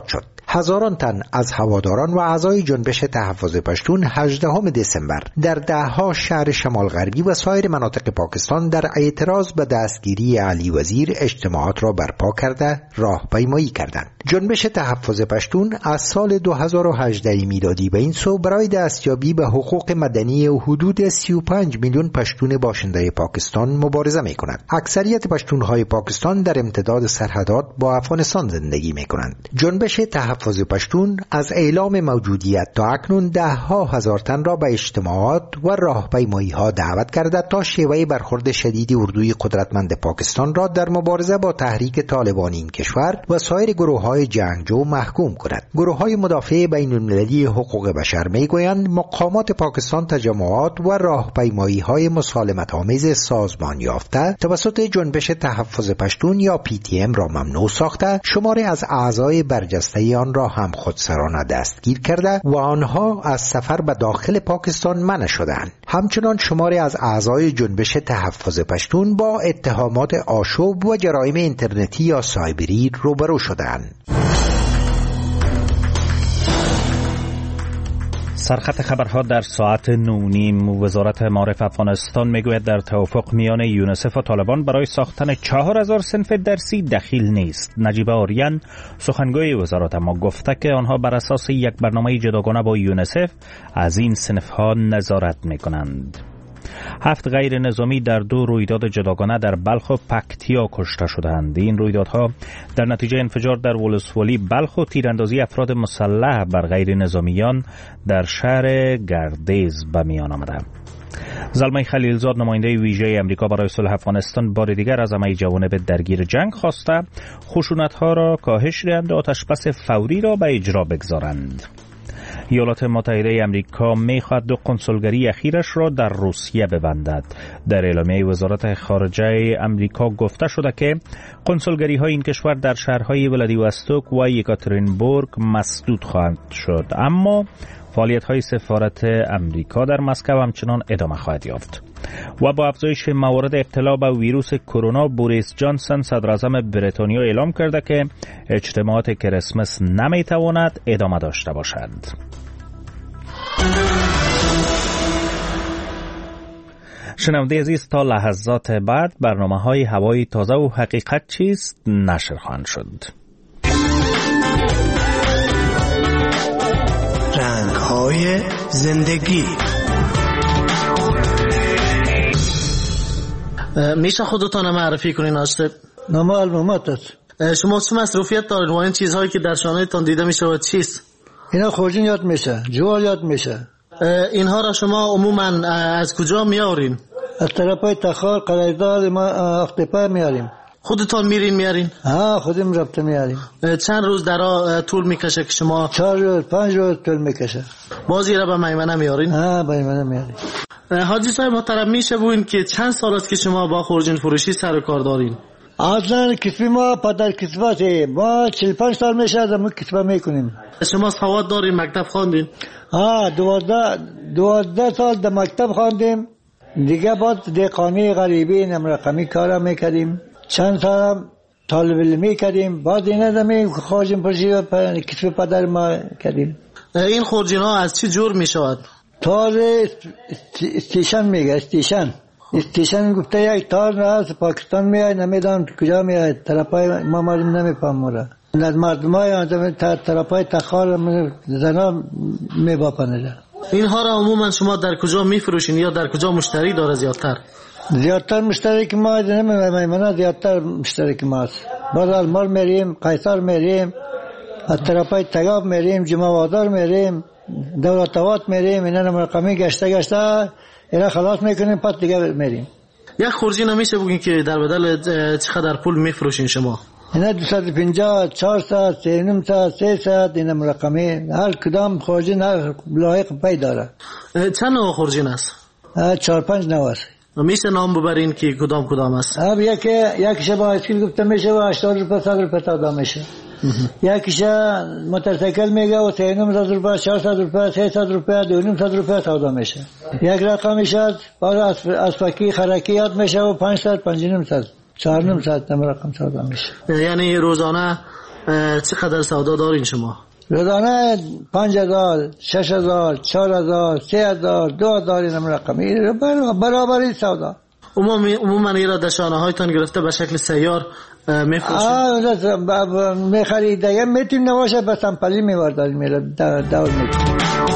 هزاران تن از هواداران و اعضای جنبش تحفظ پشتون هجدهم دسامبر در دهها شهر شمال غربی و سایر مناطق پاکستان در اعتراض به دستگیری علی وزیر اجتماعات را برپا کرده راهپیمایی کردند. جنبش تحفظ پشتون از سال دو هزار و هجده میلادی به این سو برای دستیابی به حقوق مدنی حدود سی و پنج میلیون پشتون باشنده پاکستان مبارزه می کند. اکثریت پشتونهای پاکستان در امتداد سرحدات با افغانستان زندگی می کنند. جنبش تحفظ پشتون از اعلام موجودیت تا اکنون ده ها هزار تن را به اجتماعات و راهپیمایی ها دعوت کرده تا شیوه برخورد شدید اردوی قدرتمند پاکستان را در مبارزه با تحریک طالبان این کشور و سایر گروه های جنگجو محکوم کند. گروه های مدافع بین المللی حقوق بشر می گویند مقامات پاکستان تجمعات و راهپیمایی های مسالمت آمیز سازمان یافته توسط جنبش تحفظ پشتون یا پی تی ام را ممنوع ساخته، شماری از اعضای برجسته آن را هم خودسرانه دستگیر کرده و آنها از سفر به داخل پاکستان منع شدند. همچنان شماری از اعضای جنبش تحفظ پشتون با اتهامات آشوب و جرایم اینترنتی یا سایبری روبرو شدند. سرخط خبرها در ساعت نونیم. وزارت معارف افغانستان میگوید در توافق میان یونسف و طالبان برای ساختن چهار هزار صنف درسی دخیل نیست. نجیب آریان سخنگوی وزارت اما گفته که آنها بر اساس یک برنامه جداگانه با یونسف از این صنفها نظارت میکنند. هفت غیر نظامی در دو رویداد جداگانه در بلخ و پکتیا کشته شدند. این رویدادها در نتیجه انفجار در ولسوالی بلخ و تیراندازی افراد مسلح بر غیر نظامیان در شهر گردیز به میان آمده. زلمه خلیلزاد نماینده ویژه امریکا برای صلح افغانستان بار دیگر از همه جوانب درگیر جنگ خواسته خشونت‌ها را کاهش دهند و آتشبس فوری را به اجرا بگذارند. ایالات متحده امریکا می‌خواهد دو کنسولگری اخیرش را در روسیه ببندد. در اعلامیه وزارت خارجه امریکا گفته شده که کنسولگری‌های این کشور در شهرهای ولادیواستوک و یکاترینبورگ مسدود خواهند شد، اما فعالیت‌های سفارت امریکا در مسکو همچنان ادامه خواهد یافت. و با افزایش موارد ابتلا به ویروس کرونا، بوریس جانسون صدراعظم بریتانیا اعلام کرده که اجتماعات کریسمس نمیتواند ادامه داشته باشد. شنونده عزیز، تا لحظات بعد برنامه‌های هوای تازه و حقیقت چیست نشر خواهند شد. رنگ‌های زندگی. میشه خودتان معرفی کنین آشتب؟ نام علمومات است. شما چه مصروفیت دارید و این چیزهایی که در شانهتان دیده میشه و چیست؟ اینا خورجین یاد میشه، جوال یاد میشه. اینها را شما عموما از کجا میارین؟ از طرفای تخار، قلعه‌دار، ما اختپا میاریم. خودتان میرین میارین؟ ها، خودم رفته میاریم. چند روز در طول میکشه که شما؟ چهار روز، پنج روز طول میکشه. بازی را به میمنه میارین؟ ها، به میمنه میاریم. حاجی صاحب محترم، میشه بگوین که چند سال است که شما با خورجین فروشی سر و کار دارین؟ اصلا کسبی ما پدر کسباته، ما چهل و پنج سال میشه از ما کسبه میکنیم. شما سواد دارین، مکتب خواندین؟ ها، دوازده دوازده سال در مکتب خواندیم. دیگه بعد دهقانی غریبی نمرقمی کارا میکردیم. چند سال هم طالب علمی کردیم. بعد اینا دمی خورجین فروشی و کسب پدر ما کردیم. این خورجین ها از چی جور میشود؟ تار استیشن میگه، استیشن استیشن گفته یک تار از پاکستان میاد، نمیدونم کجا میاد، طرفای ما مردم نمیفهمه. از مردم های طرفای تخار زنا میباپنه. اینها را عموما شما در کجا میفروشین یا در کجا مشتری داره زیادتر؟ زیادتر مشتری که ما نمیمونه، زیادتر مشتری که ماست. باز المار میریم، قیصر میریم، از طرفای تگاب میریم، جمعه وادار میریم، دولتوات میریم. اینا نمرقمی گشته گشته اینا خلاص میکنیم، پس دیگه میریم. یک خورجی نمیشه بگین که در بدل چقدر پول میفروشین شما؟ اینا دویست و پنجاه، چهارصد، سه و نیم صد، سیصد این نمرقمی. هر کدام خورجین هر لایق پی داره. چند نوع خورجین است؟ چهار پنج نوع است. میشه نام ببرین که کدام کدام است؟ اب یکی یکیش با اسکیل گفته میشه و هشتاد روپیه صد روپیه تا میشه. یکیش موتورسیکل میگه و سه و نیم صد روپیه، چهارصد روپیه، سیصد روپیه، دو و نیم صد روپیه سودا میشه. یک رقمش است باز اسفکی خرکی یاد میشه و پانصد، پنج و نیم صد، چهار و نیم صد رقم سودا میشه. یعنی روزانه چقدر سودا دارین شما؟ روزانه پنج هزار، شش هزار، چهار هزار، سه هزار، دو هزار این رقم برابری سودا. عمومی عموما ایرا دشانه هایتان گرفته به شکل سیار میفروشید؟ آه میخرید دیگه میتونیم نباشه به سمپلی میوردن میره دور میتونیم.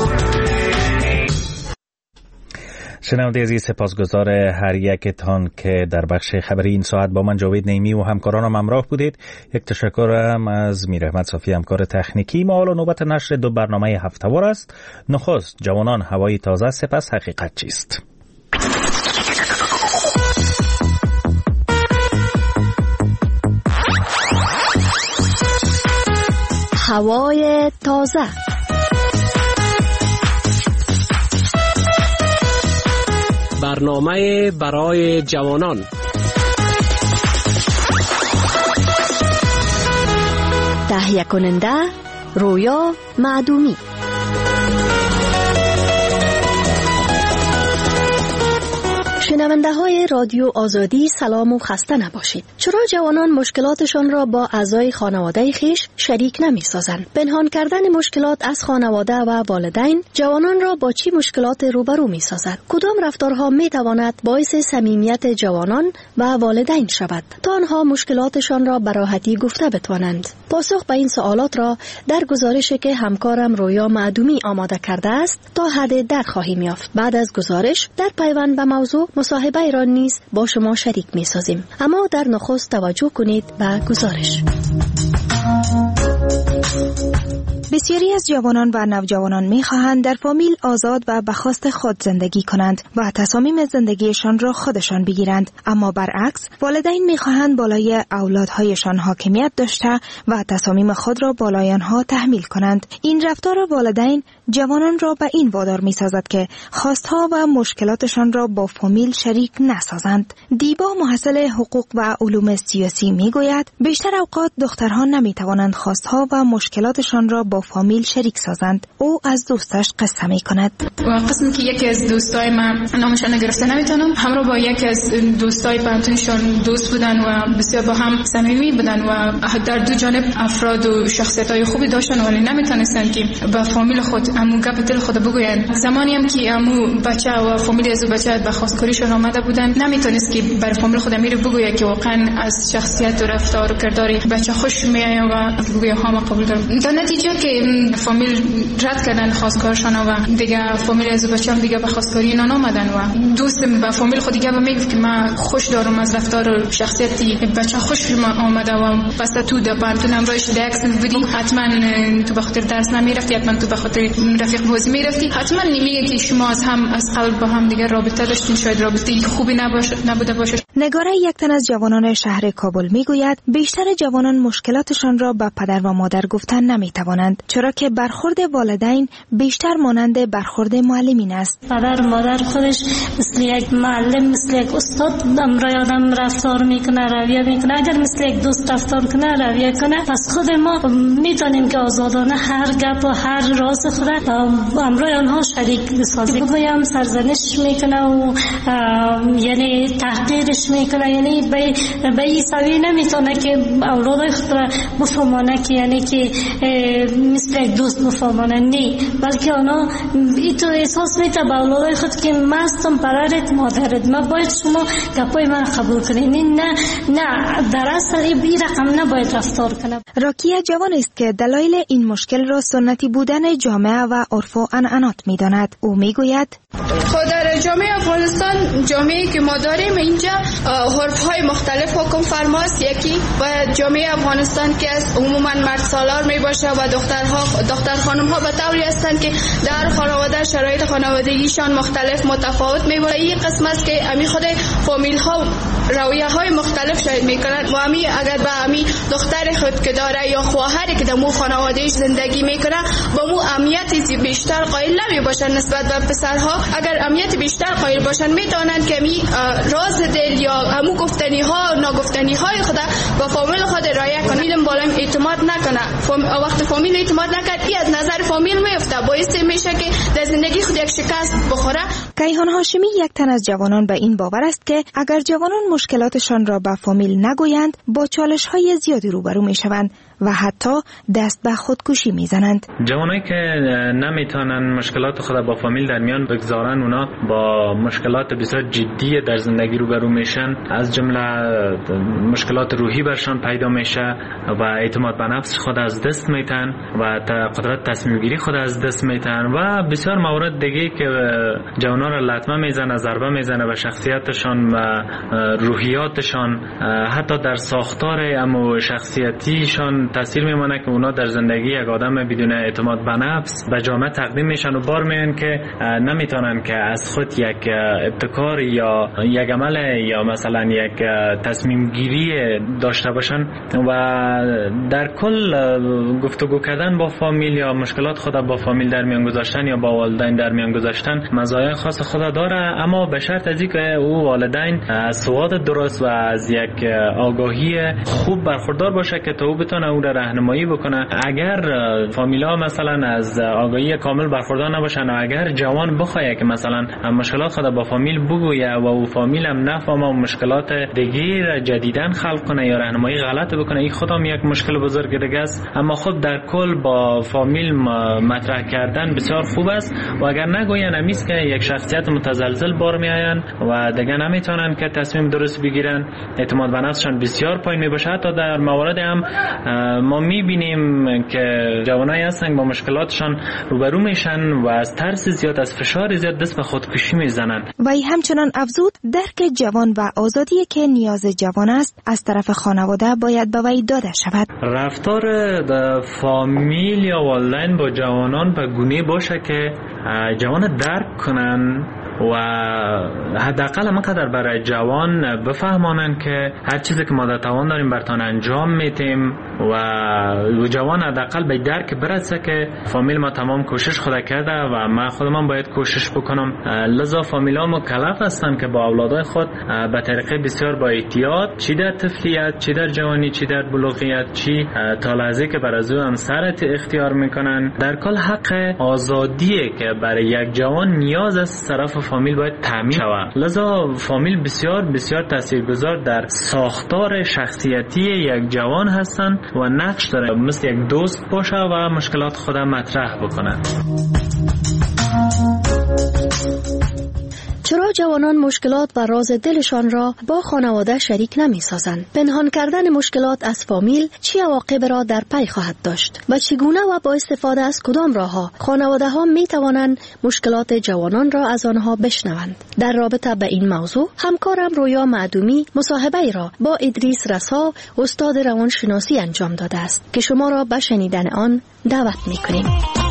شنونده عزیز، سپاسگزار هر یکتان که در بخش خبری این ساعت با من جاوید نیمی و همکارانم همراه بودید. یک تشکرم از میر احمد صافی همکار تکنیکی. ما حالا نوبت نشر دو برنامه هفته‌وار است. نخست جوانان هوای تازه، سپس حقیقت چیست. هوای تازه. برنامه برای جوانان. تهیه کننده رویا معدومی. شنونده های رادیو آزادی سلام و خسته نباشید. چرا جوانان مشکلاتشان را با اعضای خانواده خیش شریک نمی سازند؟ پنهان کردن مشکلات از خانواده و والدین جوانان را با چی مشکلات روبرو می سازد؟ کدام رفتارها می تواند باعث صمیمیت جوانان و والدین شود تا آنها مشکلاتشان را به راحتی گفته بتوانند؟ پاسخ به این سوالات را در گزارشی که همکارم رویا معدومی آماده کرده است تا حد در خواهیم یافت. بعد از گزارش در پیوند به موضوع مصاحبه ایران نیز با شما شریک می سازیم. اما در نخست توجه کنید به گزارش. بسیاری از جوانان و نوجوانان می‌خواهند در فامیل آزاد و به خواست خود زندگی کنند و تصامیم زندگیشان را خودشان بگیرند، اما برعکس والدین می‌خواهند بالای اولادهایشان حاکمیت داشته و تصامیم خود را بالای آنها تحمیل کنند. این رفتار والدین جوانان را به این وادار می‌سازد که خواستها و مشکلاتشان را با فامیل شریک نسازند. دیبا محصل حقوق و علوم سیاسی می‌گوید بیشتر اوقات دخترها نمی‌توانند خواستها و مشکلاتشان را با فامیل شریک سازند. او از دوستش قصه می کند. قسمی که یکی از دوستای من نامشان گرفته نمیتونم، همراه با یکی از دوستای پانتونشان دوست بودن و بسیار با هم صمیمی بودن و در دو جانب افراد و شخصیت‌های خوبی داشتن، ولی نمیتونستن که به فامیل خود امو گپ دل خود بگوین. زمانی هم که امو بچه و فامیل از بچه به خواستگاریشون آمده بودن، نمیتونست که بر فامیل خود امیر بگوید که واقعا از شخصیت و رفتار و کرداری بچه خوش میآید و بگوید ها ما قبول دارم. در نتیجه که فامیل رد کردن خواستگارشان و دیگه فامیل از بچه‌ام دیگه به خواستگاری اینا نامدن و دوست با فامیل خود دیگه میگفت که من خوش دارم از رفتار و شخصیتی بچه خوش آمده و پس تو در پانتون امروز درس بودی، حتما تو به خاطر درس نمیرفتی، حتما تو به خاطر رفیق بازی میرفتی، حتما نمیگه که شما از هم از قلب با هم دیگه رابطه داشتین، شاید رابطه خوبی نباشه نبوده باشه. نگاره یک تن از جوانان شهر کابل میگوید بیشتر جوانان مشکلاتشان را به پدر و مادر گفتن نمیتوانند، چرا که برخورد والدین بیشتر مانند برخورد معلمین است. پدر و مادر خودش مثل یک معلم، مثل یک استاد امرای آدم رفتار میکنه، رویه میکنه. اگر مثل یک دوست رفتار کنه، رویه کنه، پس خود ما میتونیم که آزادانه هر گپ و هر راز خود امرای آنها شریک بسازیم. بگویم سرزنش میکنه و یعنی تحقیرش میکنه، یعنی به به این سوی نمیتونه که اولادای خود را بفهمانه که یعنی که مثل یک دوست بفهمانه، نه، بلکه آنها ایتو احساس میته به اولادای خود که مستم پدرت مادرت، ما باید شما گپای من قبول کنید، نه نه در اصل این رقم نباید رفتار کنه. راکیه جوان است که دلایل این مشکل را سنتی بودن جامعه و عرف و عنعنات میداند. او میگوید خود در جامعه افغانستان، جامعه که ما داریم اینجا عرف‌های مختلف حکم فرماست. یکی و جامعه افغانستان که از عموما مرد سالار می باشه و دخترها دختر خانم ها به طوری هستند که در خانواده شرایط خانوادگیشان مختلف متفاوت می باشه. این قسم است که امی خود فامیل ها رویه های مختلف شاید میکنند و امی اگر به امی دختر خود که داره یا خواهری که در مو خانوادهش زندگی میکنه با مو اهمیتی بیشتر قائل نمی باشن نسبت به پسرها. اگر اهمیت بیشتر قائل باشن میتونن که می راز دل یا همو گفتنی ها ناگفتنی های خود با فامیل خود رعایت کنن. فامیل بالا اعتماد نکنه، فام... وقت فامیل اعتماد نکرد ای از نظر فامیل میفته، باعث میشه که در زندگی خود یک شکست بخوره. کیهان هاشمی یک تن از جوانان به این باور است که اگر جوانان مشکلاتشان را به فامیل نگویند با چالش های زیادی روبرو میشوند و حتی دست به خودکشی میزنند. جوانایی که نمیتونن مشکلات خود با فامیل در میان بگذارن، اونا با مشکلات بسیار جدی در زندگی روبرو میشن، از جمله مشکلات روحی برشان پیدا میشه و اعتماد به نفس خود از دست میتن و قدرت تصمیم گیری خود از دست میتن و بسیار موارد دیگه که جوانا را لطمه میزنه، ضربه میزنه و شخصیتشان و روحیاتشان، حتی در ساختار اما شخصیتیشان تاثیر میمونه که اونا در زندگی یک آدم بدون اعتماد به نفس به جامعه تقدیم میشن و بار میان که نمیتونن که از خود یک ابتکار یا یک عمل یا مثلا یک تصمیم گیری داشته باشن و در کل گفتگو کردن با فامیل یا مشکلات خود با فامیل در میان گذاشتن یا با والدین در میان گذاشتن مزایای خاص خود داره، اما به شرط از اینکه او والدین از سواد درست و از یک آگاهی خوب برخوردار باشه که تا او بتونه او را راهنمایی بکنه. اگر فامیلا مثلا از آگاهی کامل برخوردار نباشن و اگر جوان بخواد که مثلا مشکلات خود با فامیل بگویه و او فامیل هم نفهمه و مشکلات دیگه جدیدن خلق کنه یا راهنمایی غلط بکنه، این خودم یک مشکل بزرگ دیگه است. اما خب در کل با فامیل مطرح کردن بسیار خوب است و اگر نگوین امیز که یک شخصیت متزلزل بار میآین و دیگه نمیتونن که تصمیم درست بگیرن، اعتماد به نفسشان بسیار پایین میباشه. حتی در موارد هم ما میبینیم که جوانایی هستن با مشکلاتشان روبرو میشن و از ترس زیاد، از فشار زیاد دست به خودکشی میزنن. و ای همچنان افزود درک جوان و آزادی که نیاز جوان است از طرف خانواده باید به وی داده شود. رفتار فامیل یا والدین با جوانان به گونه باشه که جوان درک کنن و حداقل همانقدر برای جوان بفهمانن که هر چیزی که ما در توان داریم برتان انجام میتیم و جوان حداقل به درک برسه که فامیل ما تمام کوشش خود کرده و ما خودمان باید کوشش بکنم. لذا فامیلا مکلف هستن که با اولادای خود به طریقه بسیار با احتیاط، چی در طفلیت، چی در جوانی، چی در بلوغیت، چی تا لحظه که بر از او همسرت اختیار میکنن، در کل حق آزادیه که برای یک جوان نیاز است طرف فامیل باید تامین شود. لذا فامیل بسیار بسیار تاثیرگذار در ساختار شخصیتی یک جوان هستند و نقش داره مثل یک دوست باشه و مشکلات خودم مطرح بکنه. چرا جوانان مشکلات و راز دلشان را با خانواده شریک نمی سازند؟ پنهان کردن مشکلات از فامیل چه عواقب را در پی خواهد داشت و چگونه و با استفاده از کدام راهها خانواده ها می توانند مشکلات جوانان را از آنها بشنوند؟ در رابطه به این موضوع همکارم رویا معدومی مصاحبه را با ادریس رسا استاد روانشناسی انجام داده است که شما را به شنیدن آن دعوت می کنیم.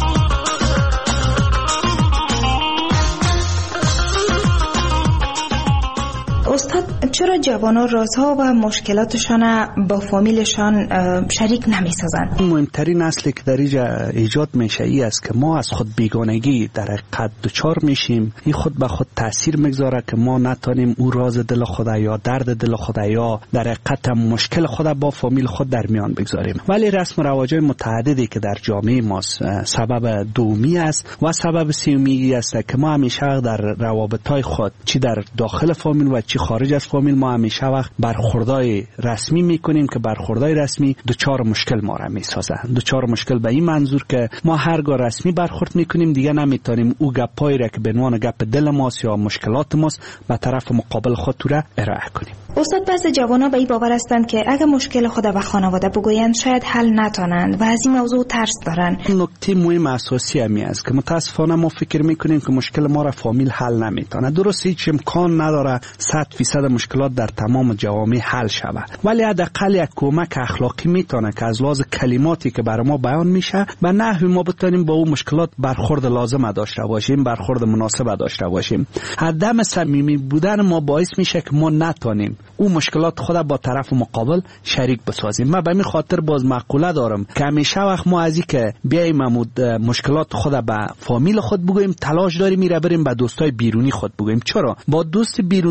استاد، چرا جوانان رازها و مشکلاتشان با فامیلشان شریک نمی‌سازند؟ مهمترین اصلی که در اینجا ایجاد میشه ای است که ما از خود بیگانگی در حقیقت دچار میشیم. این خود به خود تاثیر میگذاره که ما نتونیم او راز دل خود یا درد دل خود یا در حقیقت مشکل خود با فامیل خود در میان بگذاریم. ولی رسم و رواج‌های متعددی که در جامعه ما سبب دومی است و سبب سومی است که ما همیشه در روابط‌های خود چی در داخل فامیل و چی خارج از فامیل ما همیشه وقت برخوردای رسمی میکنیم که برخوردای رسمی دوچار مشکل ما را میسازه. دوچار مشکل به این منظور که ما هرگاه رسمی برخورد میکنیم دیگه نمیتونیم او گپایی را که به عنوان گپ دل ماست یا مشکلات ماست به طرف مقابل خود را ارائه کنیم. استاد، بعضی جوانا به این باور هستند که اگر مشکل خود به خانواده بگویند شاید حل نتونند و از این موضوع ترس دارند. نکته مهم اساسی همی است که متاسفانه ما فکر میکنیم که مشکل ما را فامیل حل نمیتونه. درسته هیچ امکان نداره صد فیصد مشکلات در تمام جوامع حل شود، ولی حداقل یک کمک اخلاقی میتونه که از لحاظ کلماتی که برای ما بیان میشه به نحوی ما بتونیم با اون مشکلات برخورد لازم داشته باشیم، برخورد مناسب داشته باشیم. عدم صمیمی بودن ما باعث میشه که ما نتونیم اون مشکلات خود با طرف مقابل شریک بسازیم. من به این خاطر باز مقوله دارم که همیشه وقت ما از این که بیایم مشکلات خود به فامیل خود بگوییم تلاش داریم میره بریم به دوستای بیرونی خود بگوییم. چرا؟ با دوست بیرونی خود ما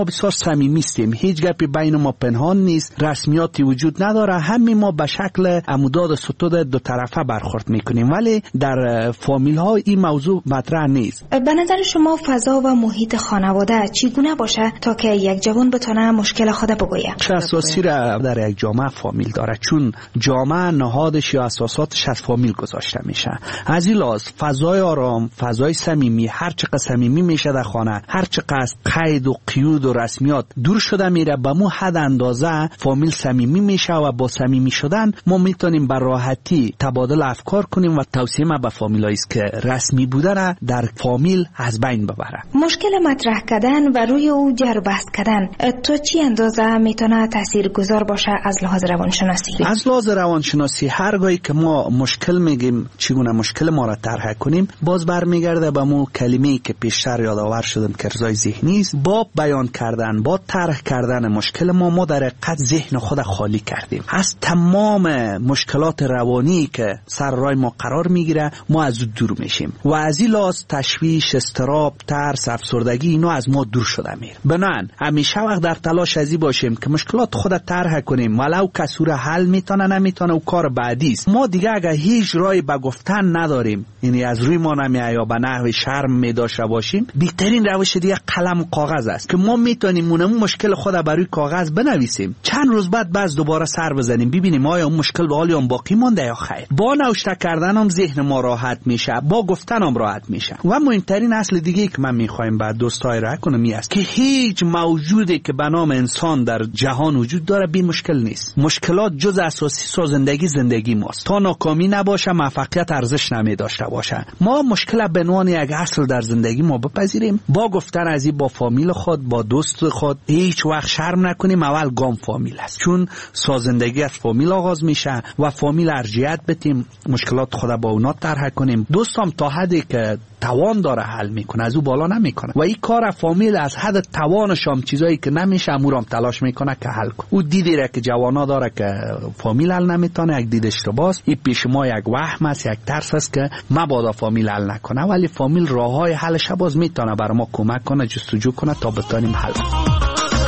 بسیار صمیمی هستیم، هیچ گپی بین ما پنهان نیست، رسمیاتی وجود نداره، همه ما به شکل عموداد ستود دو طرفه برخورد میکنیم، ولی در فامیل ها این موضوع مطرح نیست. به نظر شما فضا و محیط خانواده چگونه باشه تا که یک جوان بتونه مشکل خود بگویه؟ چه اساسی را در یک جامعه فامیل داره، چون جامعه نهادش یا اساساتش از فامیل گذاشته میشه. از این لحاظ فضای آرام، فضای صمیمی، هر چقدر صمیمی میشه در خانه، هر چقدر قید و قیود و رسمیات دور شده میره، به مو حد اندازه فامیل صمیمی میشه و با صمیمی شدن ما میتونیم به راحتی تبادل افکار کنیم و توصیه ما به فامیلایی است که رسمی بودن در فامیل از بین ببره. مشکل مطرح کردن و روی او جر بحث کردن تو چی اندازه میتونه تاثیرگذار باشه از لحاظ روانشناسی؟ از لحاظ روانشناسی هرگاهی که ما مشکل میگیم چگونه مشکل ما را طرح کنیم، باز برمیگرده به مو کلمه‌ای که پیشتر یادآور شدم که رضای ذهنی است. با بیان کردن، با طرح کردن مشکل ما ما در حقیقت ذهن خود خالی کردیم از تمام مشکلات روانی که سر راه ما قرار میگیره، ما از او دور میشیم و از این لحاظ تشویش، اضطراب، ترس، افسردگی اینا از ما دور شده میره. بنان همیشه وقت در تلاش ازی باشیم که مشکلات خود طرح کنیم، ولو کسور حل میتونه نمیتونه و کار بعدی است. ما دیگه اگر هیچ راهی به گفتن نداریم، یعنی از روی ما نمیاد یا به نحو شرم میداشته باشیم، بهترین روش دیگه قلم و کاغذ است که ما میتونیم اون مشکل خود بر روی کاغذ بنویسیم، چند روز بعد باز دوباره سر بزنیم ببینیم آیا اون مشکل به حال باقی مونده یا خیر. با نوشته کردن هم ذهن ما راحت میشه، با گفتن هم راحت میشه. و مهمترین اصل دیگه که من میخوایم بعد دوستای را کنم این است که هیچ موجودی که به نام انسان در جهان وجود داره بی مشکل نیست. مشکلات جز اساسی سازندگی زندگی ماست. تا ناکامی نباشه موفقیت ارزش نمیداشته باشه. ما مشکل به عنوان یک اصل در زندگی ما بپذیریم، با گفتن از این با فامیل خود، با دوست خود هیچ وقت شرم نکنیم. اول گام فامیل است، چون سازندگی از فامیل آغاز میشه و فامیل ارجحیت بدیم، مشکلات خود با اونا طرح کنیم. دوستم تا حدی که توان داره حل میکنه، از او بالا نمیکنه و این کار فامیل از حد توانش هم چیزایی که نمیشه امورام تلاش میکنه که حل کنه. او دیدی را که جوانا داره که فامیل حل نمیتونه، یک دیدش رو باز این پیش ما یک وهم است، یک ترس است که مبادا فامیل حل نکنه، ولی فامیل راههای حلش باز میتونه برای ما کمک کنه، جستجو کنه تا بتونیم حل کنیم.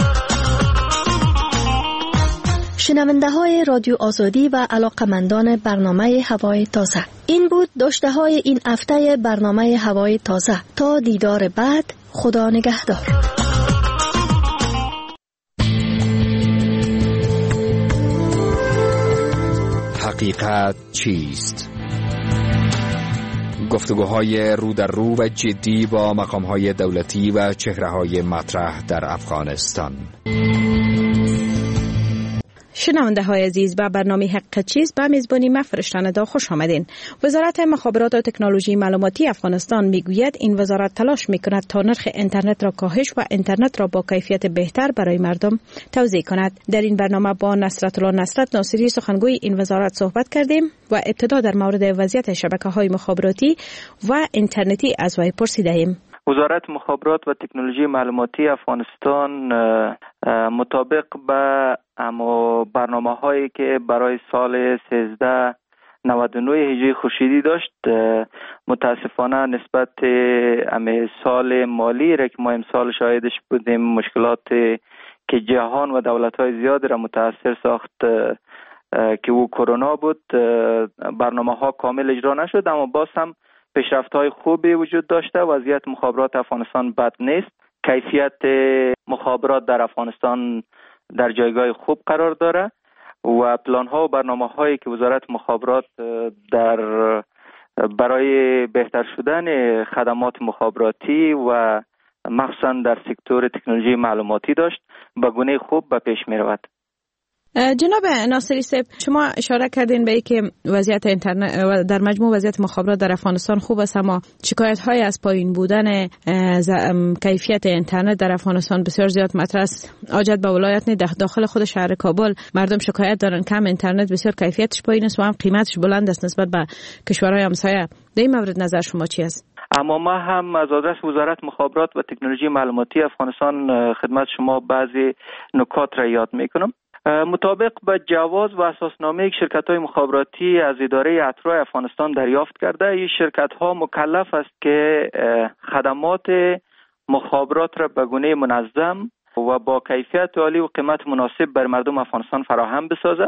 شنونده های رادیو آزادی و علاقمندان برنامه هوای تازه، این بود داشته های این هفته برنامه هوای تازه. تا دیدار بعد، خدا نگهدار. حقیقت چیست؟ گفتگوهای رو در رو و جدی با مقامهای دولتی و چهره‌های مطرح در افغانستان. شنونده های عزیز، به برنامه حق چیز به میزبانی من فرشتن دا خوش آمدین. وزارت مخابرات و تکنولوژی معلوماتی افغانستان میگوید این وزارت تلاش میکند تا نرخ اینترنت را کاهش و اینترنت را با کیفیت بهتر برای مردم توزیع کند. در این برنامه با نصرت الله نصرت ناصری سخنگوی این وزارت صحبت کردیم و ابتدا در مورد وضعیت شبکه‌های مخابراتی و اینترنتی از وی پرسیدیم. وزارت مخابرات و تکنولوژی معلوماتی افغانستان مطابق به اما برنامه هایی که برای سال سیزده نود و نه هجری خورشیدی داشت، متاسفانه نسبت امی سال مالی را که ما امسال شاهدش بودیم، مشکلات که جهان و دولت های زیاد را متاثر ساخت که او کرونا بود، برنامه ها کامل اجرا نشد، اما باز هم پیشرفت‌های خوبی وجود داشته. وضعیت مخابرات افغانستان بد نیست. کیفیت مخابرات در افغانستان در جایگاه خوب قرار داره و پلان‌ها و برنامه‌هایی که وزارت مخابرات در برای بهتر شدن خدمات مخابراتی و مخصوصاً در سکتور تکنولوژی معلوماتی داشت به گونه خوب به پیش می‌رود. جناب ناصری صاحب، شما اشاره کردین به اینکه وضعیت اینترنت در مجموع وضعیت مخابرات در افغانستان خوب است، اما شکایت‌های از پایین بودن کیفیت اینترنت در افغانستان بسیار زیاد مطرح است. عاجت به ولایت نه داخل خود شهر کابل مردم شکایت دارن کم اینترنت بسیار کیفیتش پایین است و هم قیمتش بلند است نسبت به کشورهای همسایه. در این مورد نظر شما چی است؟ اما ما هم از آدرس وزارت مخابرات و تکنولوژی معلوماتی افغانستان خدمت شما بعضی نکات را یاد میکنم. مطابق به جواز و اساسنامه یک شرکت‌های مخابراتی از اداره اطراع افغانستان دریافت کرده، این شرکت‌ها مکلف است که خدمات مخابرات را به گونه منظم و با کیفیت عالی و قیمت مناسب بر مردم افغانستان فراهم بسازه.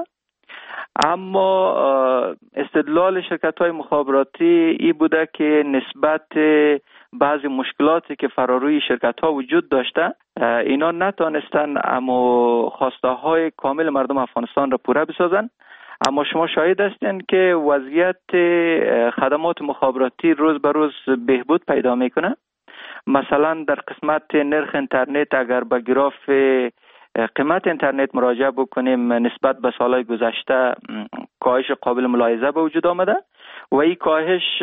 اما استدلال شرکت‌های مخابراتی ای بوده که نسبت بعضی مشکلاتی که فراروی شرکت‌ها وجود داشته، اینا نتانستن اما خواسته های کامل مردم افغانستان را پوره بسازن. اما شما شاهد هستین که وضعیت خدمات مخابراتی روز به روز بهبود پیدا میکنه. مثلا در قسمت نرخ اینترنت اگر به گراف قیمت اینترنت مراجعه بکنیم، نسبت به سالهای گذشته کاهش قابل ملاحظه به وجود آمده و این کاهش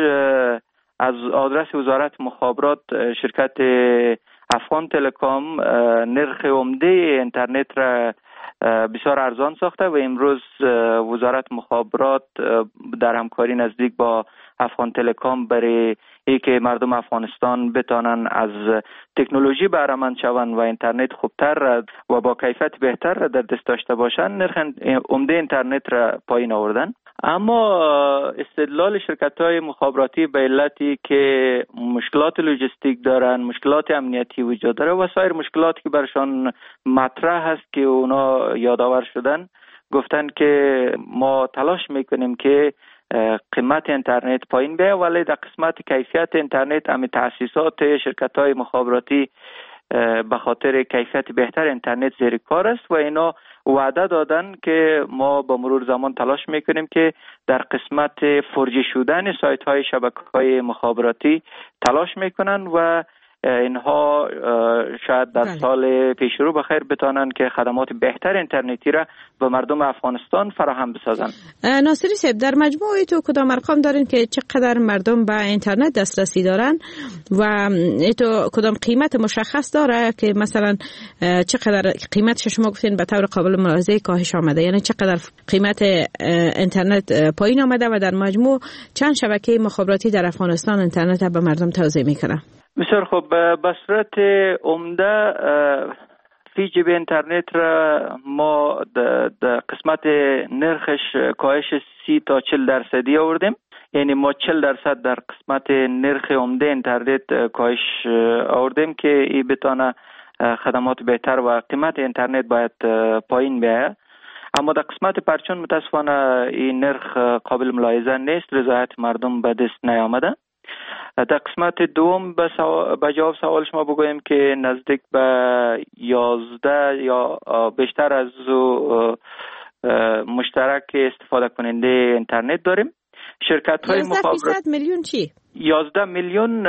از آدرس وزارت مخابرات شرکت افغان تلکام نرخ عمده اینترنت را بسیار ارزان ساخته و امروز وزارت مخابرات در همکاری نزدیک با افغان تلکام برای اینکه مردم افغانستان بتانن از تکنولوژی بهره مند شوند و اینترنت خوبتر و با کیفیت بهتر را در دست داشته باشند، نرخ عمده اینترنت را پایین آوردن. اما استدلال شرکت‌های مخابراتی به علتی که مشکلات لوجستیک دارن، مشکلات امنیتی وجود داره و سایر مشکلاتی که برشان مطرح هست که اونا یادآور شدن، گفتن که ما تلاش میکنیم که قیمت اینترنت پایین بیاید، ولی در قسمت کیفیت اینترنت هم تأسیسات شرکت‌های مخابراتی به خاطر کیفیت بهتر اینترنت زیر کار است و اینا وعده دادن که ما با مرور زمان تلاش میکنیم که در قسمت فرجی شدن سایت های شبکه های مخابراتی تلاش میکنن و اینها شاید در سال پیش رو بخیر بتانن که خدمات بهتر اینترنتی را به مردم افغانستان فراهم بسازن. ناصری صاحب، در مجموعه تو کدام ارقام دارین که چقدر مردم به اینترنت دسترسی دارن و تو کدام قیمت مشخص داره که مثلا چقدر قیمتش شما گفتین به طور قابل ملاحظه کاهش آمده، یعنی چقدر قیمت اینترنت پایین آمده و در مجموع چند شبکه مخابراتی در افغانستان اینترنت به مردم توزیع میکنه؟ بسیار خوب. به صورت عمده فی جی بی اینترنت را ما در قسمت نرخش کاهش سی تا چهل درصدی آوردیم، یعنی ما چهل درصد در قسمت نرخ عمده اینترنت کاهش آوردیم که این بتانه خدمات بهتر و قیمت اینترنت باید پایین بیاید. اما در قسمت پرچون متاسفانه این نرخ قابل ملاحظه نیست، رضایت مردم به دست نیامده. در قسمت دوم به سوا... جواب سوال شما بگویم که نزدیک به یازده یا بیشتر از مشترک استفاده کننده اینترنت داریم. شرکت های مخابرات میلیون چی؟ یازده میلیون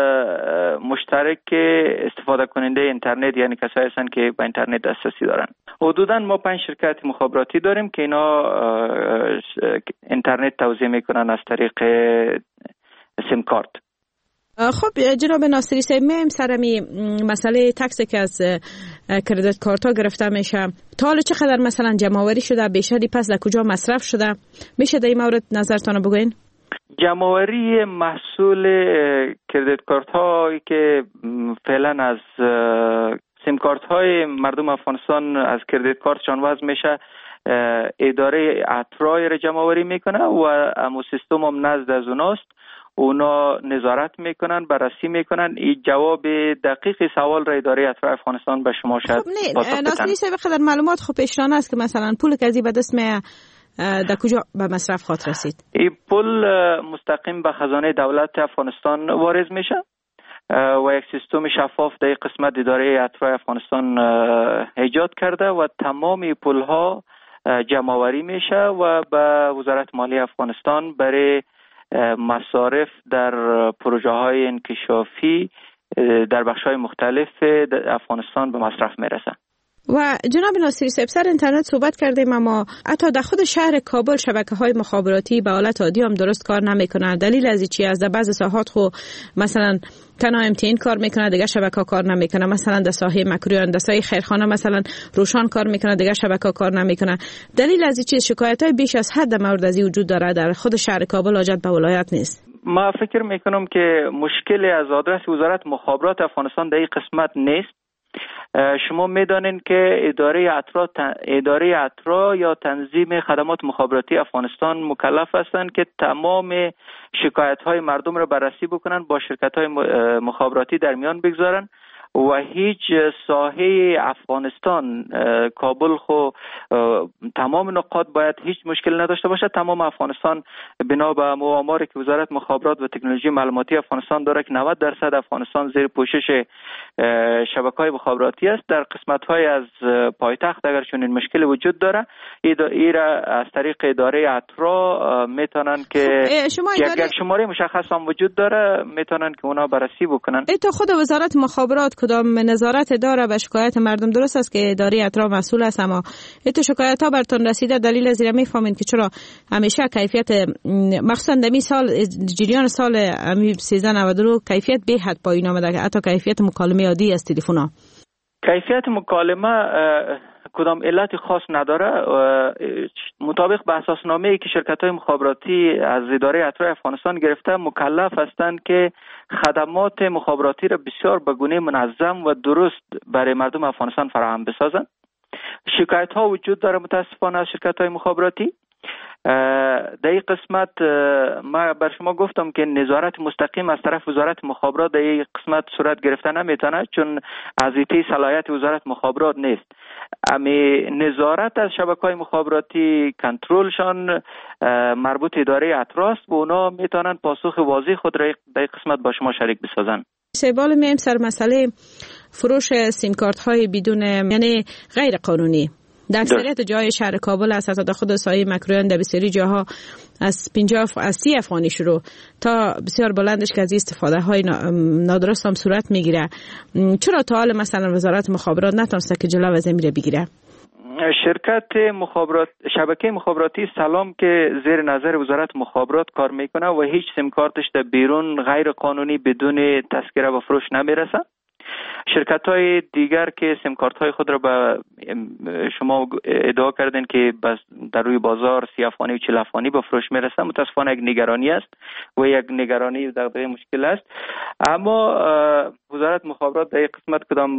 مشترک استفاده کننده اینترنت، یعنی کسایی هستند که به اینترنت دسترسی دارن. حدوداً ما پنج شرکت مخابراتی داریم که اینا اینترنت توزیع میکنن از طریق سیم کارت. خب جناب ناصری صاحب، میم سرمی مسئله تکسی که از کردیت کارت ها گرفته میشه، تا حالا چقدر مثلا جمع‌آوری شده، بیشتری پس در کجا مصرف شده؟ میشه در این مورد نظرتان بگوین؟ جمع‌آوری محصول کردیت کارت هایی که فعلا از سیم کارت های مردم افغانستان از کردیت کارتشان وضع میشه، اداره اترای را جمع‌آوری میکنه و امو سیستم هم نزد از اوناست، اونا نظارت میکنن، بررسی میکنن. این جواب دقیق سوال را اداره اترای افغانستان به شما شاید پاسخ بدن. ناصری صاحب، بخاطر معلومات خب پیشران است که مثلا پول که از به دست می در کجا به مصرف خاطر رسید؟ این پول مستقیم به خزانه دولت افغانستان وارد میشه و یک سیستم شفاف در قسمت اداره اترای افغانستان ایجاد کرده و تمام پول ها جمع آوری میشه و به وزارت مالیه افغانستان برای مصارف در پروژه های انکشافی در بخش های مختلف افغانستان به مصرف میرسه. و جناب ناصری صاحب، سر اینترنت صحبت کردیم، اما حتی در خود شهر کابل شبکه های مخابراتی به حالت عادی هم درست کار نمیکنه. دلیل از چی است؟ در بعضی ساحات خو مثلا تنها ام تی ان کار میکنه، دیگه شبکه کار نمیکنه. مثلا در ساحه مکروی هندسه خیرخانه مثلا روشن کار میکنه، دیگه شبکه کار نمیکنه. دلیل از چی؟ شکایت های بیش از حد مورد از وجود داره در خود شهر کابل، حاجت به ولایت نیست. ما فکر میکنم که مشکلی از آدرس وزارت مخابرات افغانستان در این قسمت نیست. شما میدانین که اداره اترا اداره اترا یا تنظیم خدمات مخابراتی افغانستان مکلف هستند که تمام شکایت های مردم را بررسی بکنن، با شرکت های مخابراتی در میان بگذارن و هیچ ساحه افغانستان کابل خو تمام نقاط باید هیچ مشکل نداشته باشه. تمام افغانستان بنا به آماری که وزارت مخابرات و تکنولوژی معلوماتی افغانستان داره که نود درصد افغانستان زیر پوشش شبکه‌های مخابراتی است. در قسمت‌های از پایتخت اگر چنین مشکلی وجود داره ایرا از طریق اداره اترا میتونن که یک یک شماره مشخص هم وجود داره میتونن که اونا بررسی بکنن. ای تو خود وزارت مخابرات کدام نظارت داره به شکایت مردم؟ درست است که اداره اترا مسئول است، اما ای تو شکایت ها برتون رسیده دلیل از این میفهمین که چرا همیشه کیفیت مخصوصا دمی سال جریان سال سیزده نود و دو کیفیت به حد پایین آمده، حتی کیفیت مکالمه عادی از تلفن ها؟ کیفیت مکالمه کدام علت خاص نداره. مطابق به اساسنامه‌ای که شرکت‌های مخابراتی از اداره اترا افغانستان گرفته مکلف هستند که خدمات مخابراتی را بسیار به گونه منظم و درست برای مردم افغانستان فراهم بسازند. شکایت‌ها وجود داره متاسفانه از شرکت‌های مخابراتی. در این قسمت ما بر شما گفتم که نظارت مستقیم از طرف وزارت مخابرات در این قسمت صورت گرفته نمیتونه، چون از ایتی صلاحیت وزارت مخابرات نیست. امی نظارت از شبکه‌های مخابراتی کنترلشان مربوط اداره اتراست و اونا میتونن پاسخ واضح خود را در این قسمت با شما شریک بسازن. سوال میایم سر مسئله فروش سیم کارت های بدون یعنی غیر قانونی در اکثریت جای شهر کابل است. حتی خود سایه مکرویان در بسیاری جاها از پنجاه از سی افغانی شروع تا بسیار بلندش که از استفاده های نادرست هم صورت میگیره. چرا تا حال مثلا وزارت مخابرات نتونسته که جلو از این بگیره؟ شرکت مخابرات شبکه مخابراتی سلام که زیر نظر وزارت مخابرات کار میکنه و هیچ سیم کارتش در بیرون غیر قانونی بدون تذکره و فروش نمیرسه. شرکت های دیگر که سیم کارت های خود را به شما ادعا کردن که بس در روی بازار سی افغانی و چهل افغانی به فروش میرسه، متاسفانه یک نگرانی است و یک نگرانی و دغدغه مشکل است. اما وزارت مخابرات در این قسمت کدام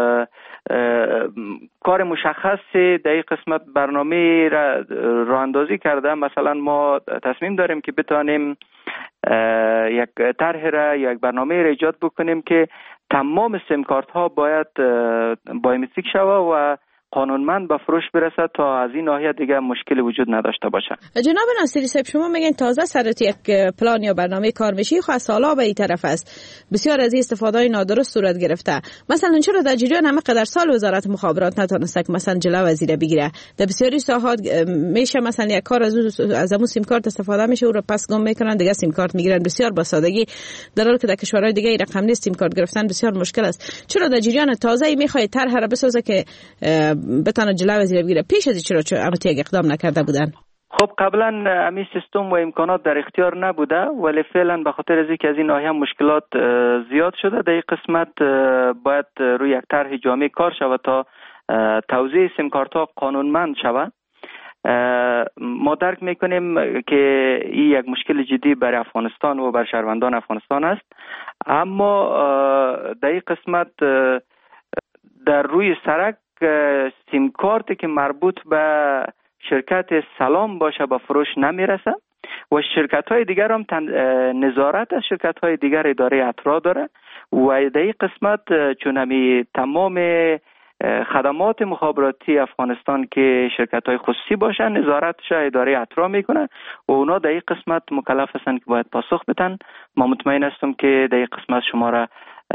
کار مشخصی در این قسمت برنامه را راه اندازی کرده. مثلا ما تصمیم داریم که بتانیم یک طرح را یک برنامه را ایجاد بکنیم که تمام سیم کارت ها باید بایومتریک شوه و قانونمند به فروش برسد تا از این ناحیه دیگه مشکلی وجود نداشته باشه. جناب ناصری صاحب، شما میگین تازه سرت یک پلان یا برنامه کار میشی، خو سالا به این طرف است بسیار از استفاده نادرست صورت گرفته. مثلا چرا در جریان همه قدر سال وزارت مخابرات نتونسته که مثلا جلو وزیر بگیره؟ در بسیاری ساحات میشه مثلا یک کار از از همون سیم کارت استفاده میشه، او رو پس گم میکنن، دیگه سیم کارت میگیرن بسیار با سادگی، در حالی که در کشورهای دیگه این رقم نیست. سیم کارت گرفتن بسیار مشکل است. چرا در جریان تازه میخواد طرح را بسازه که بتونه جلو وزیر بگیره؟ پیش از چرا چرا البته یک اقدام نکرده بودن؟ خب قبلا امی سیستم و امکانات در اختیار نبوده، ولی فعلا به خاطر از اینکه از این ناحیه مشکلات زیاد شده در این قسمت باید روی یک طرح جامع کار شود تا توزیع سیم کارت ها قانونمند شود. ما درک میکنیم که این یک مشکل جدی برای افغانستان و بر شهروندان افغانستان است، اما در این قسمت در روی سرک سیم کارتی که مربوط به شرکت سلام باشه به فروش نمیرسه و شرکت های دیگر هم نظارت از شرکت های دیگر اداره اترا داره و در این قسمت چون همی تمام خدمات مخابراتی افغانستان که شرکت های خصوصی باشن نظارتش اداره اترا میکنه و اونا در این قسمت مکلف هستن که باید پاسخ بدن. ما مطمئن هستم که در این قسمت شما را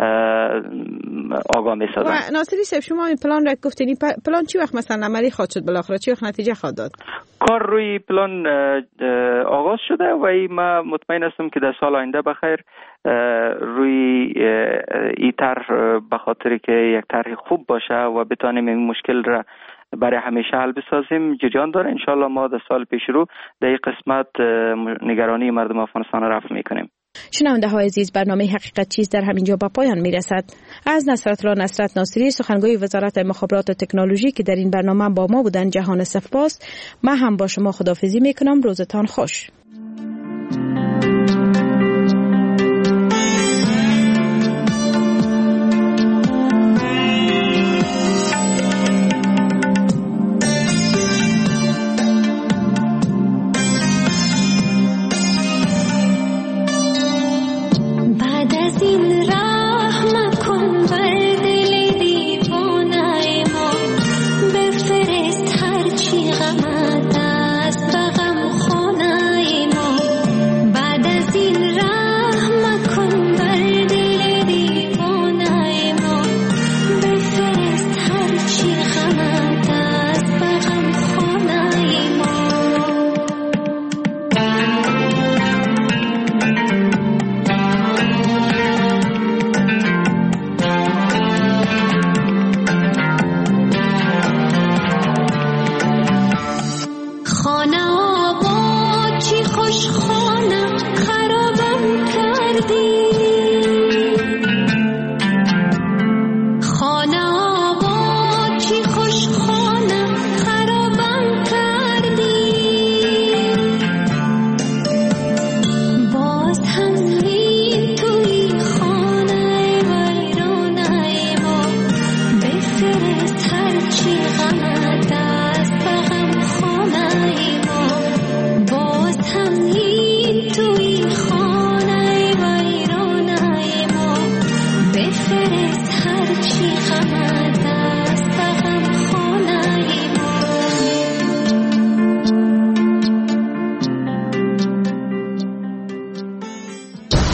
آگاه می‌سازن. و ناصری صاحب، شما این پلان را گفتین، پلان چی وقت مثلا عملی خواهد شد؟ بالاخره چی وقت نتیجه خواهد داد؟ کار روی پلان آغاز شده و ای ما مطمئن هستم که در سال آینده بخیر روی این طرح به خاطر که یک طرح خوب باشه و بتانیم این مشکل را برای همیشه حل بسازیم جریان داره. انشالله ما در سال پیش رو در این قسمت نگرانی مردم افغانستان را رفع میکنیم. شنونده های عزیز، برنامه حقیقت چیست در همینجا با پایان میرسد. از نصرت الله نصرت ناصری، سخنگوی وزارت مخابرات و تکنولوژی که در این برنامه با ما بودن، جهان سپاس. من هم با شما خداحافظی میکنم. روزتان خوش.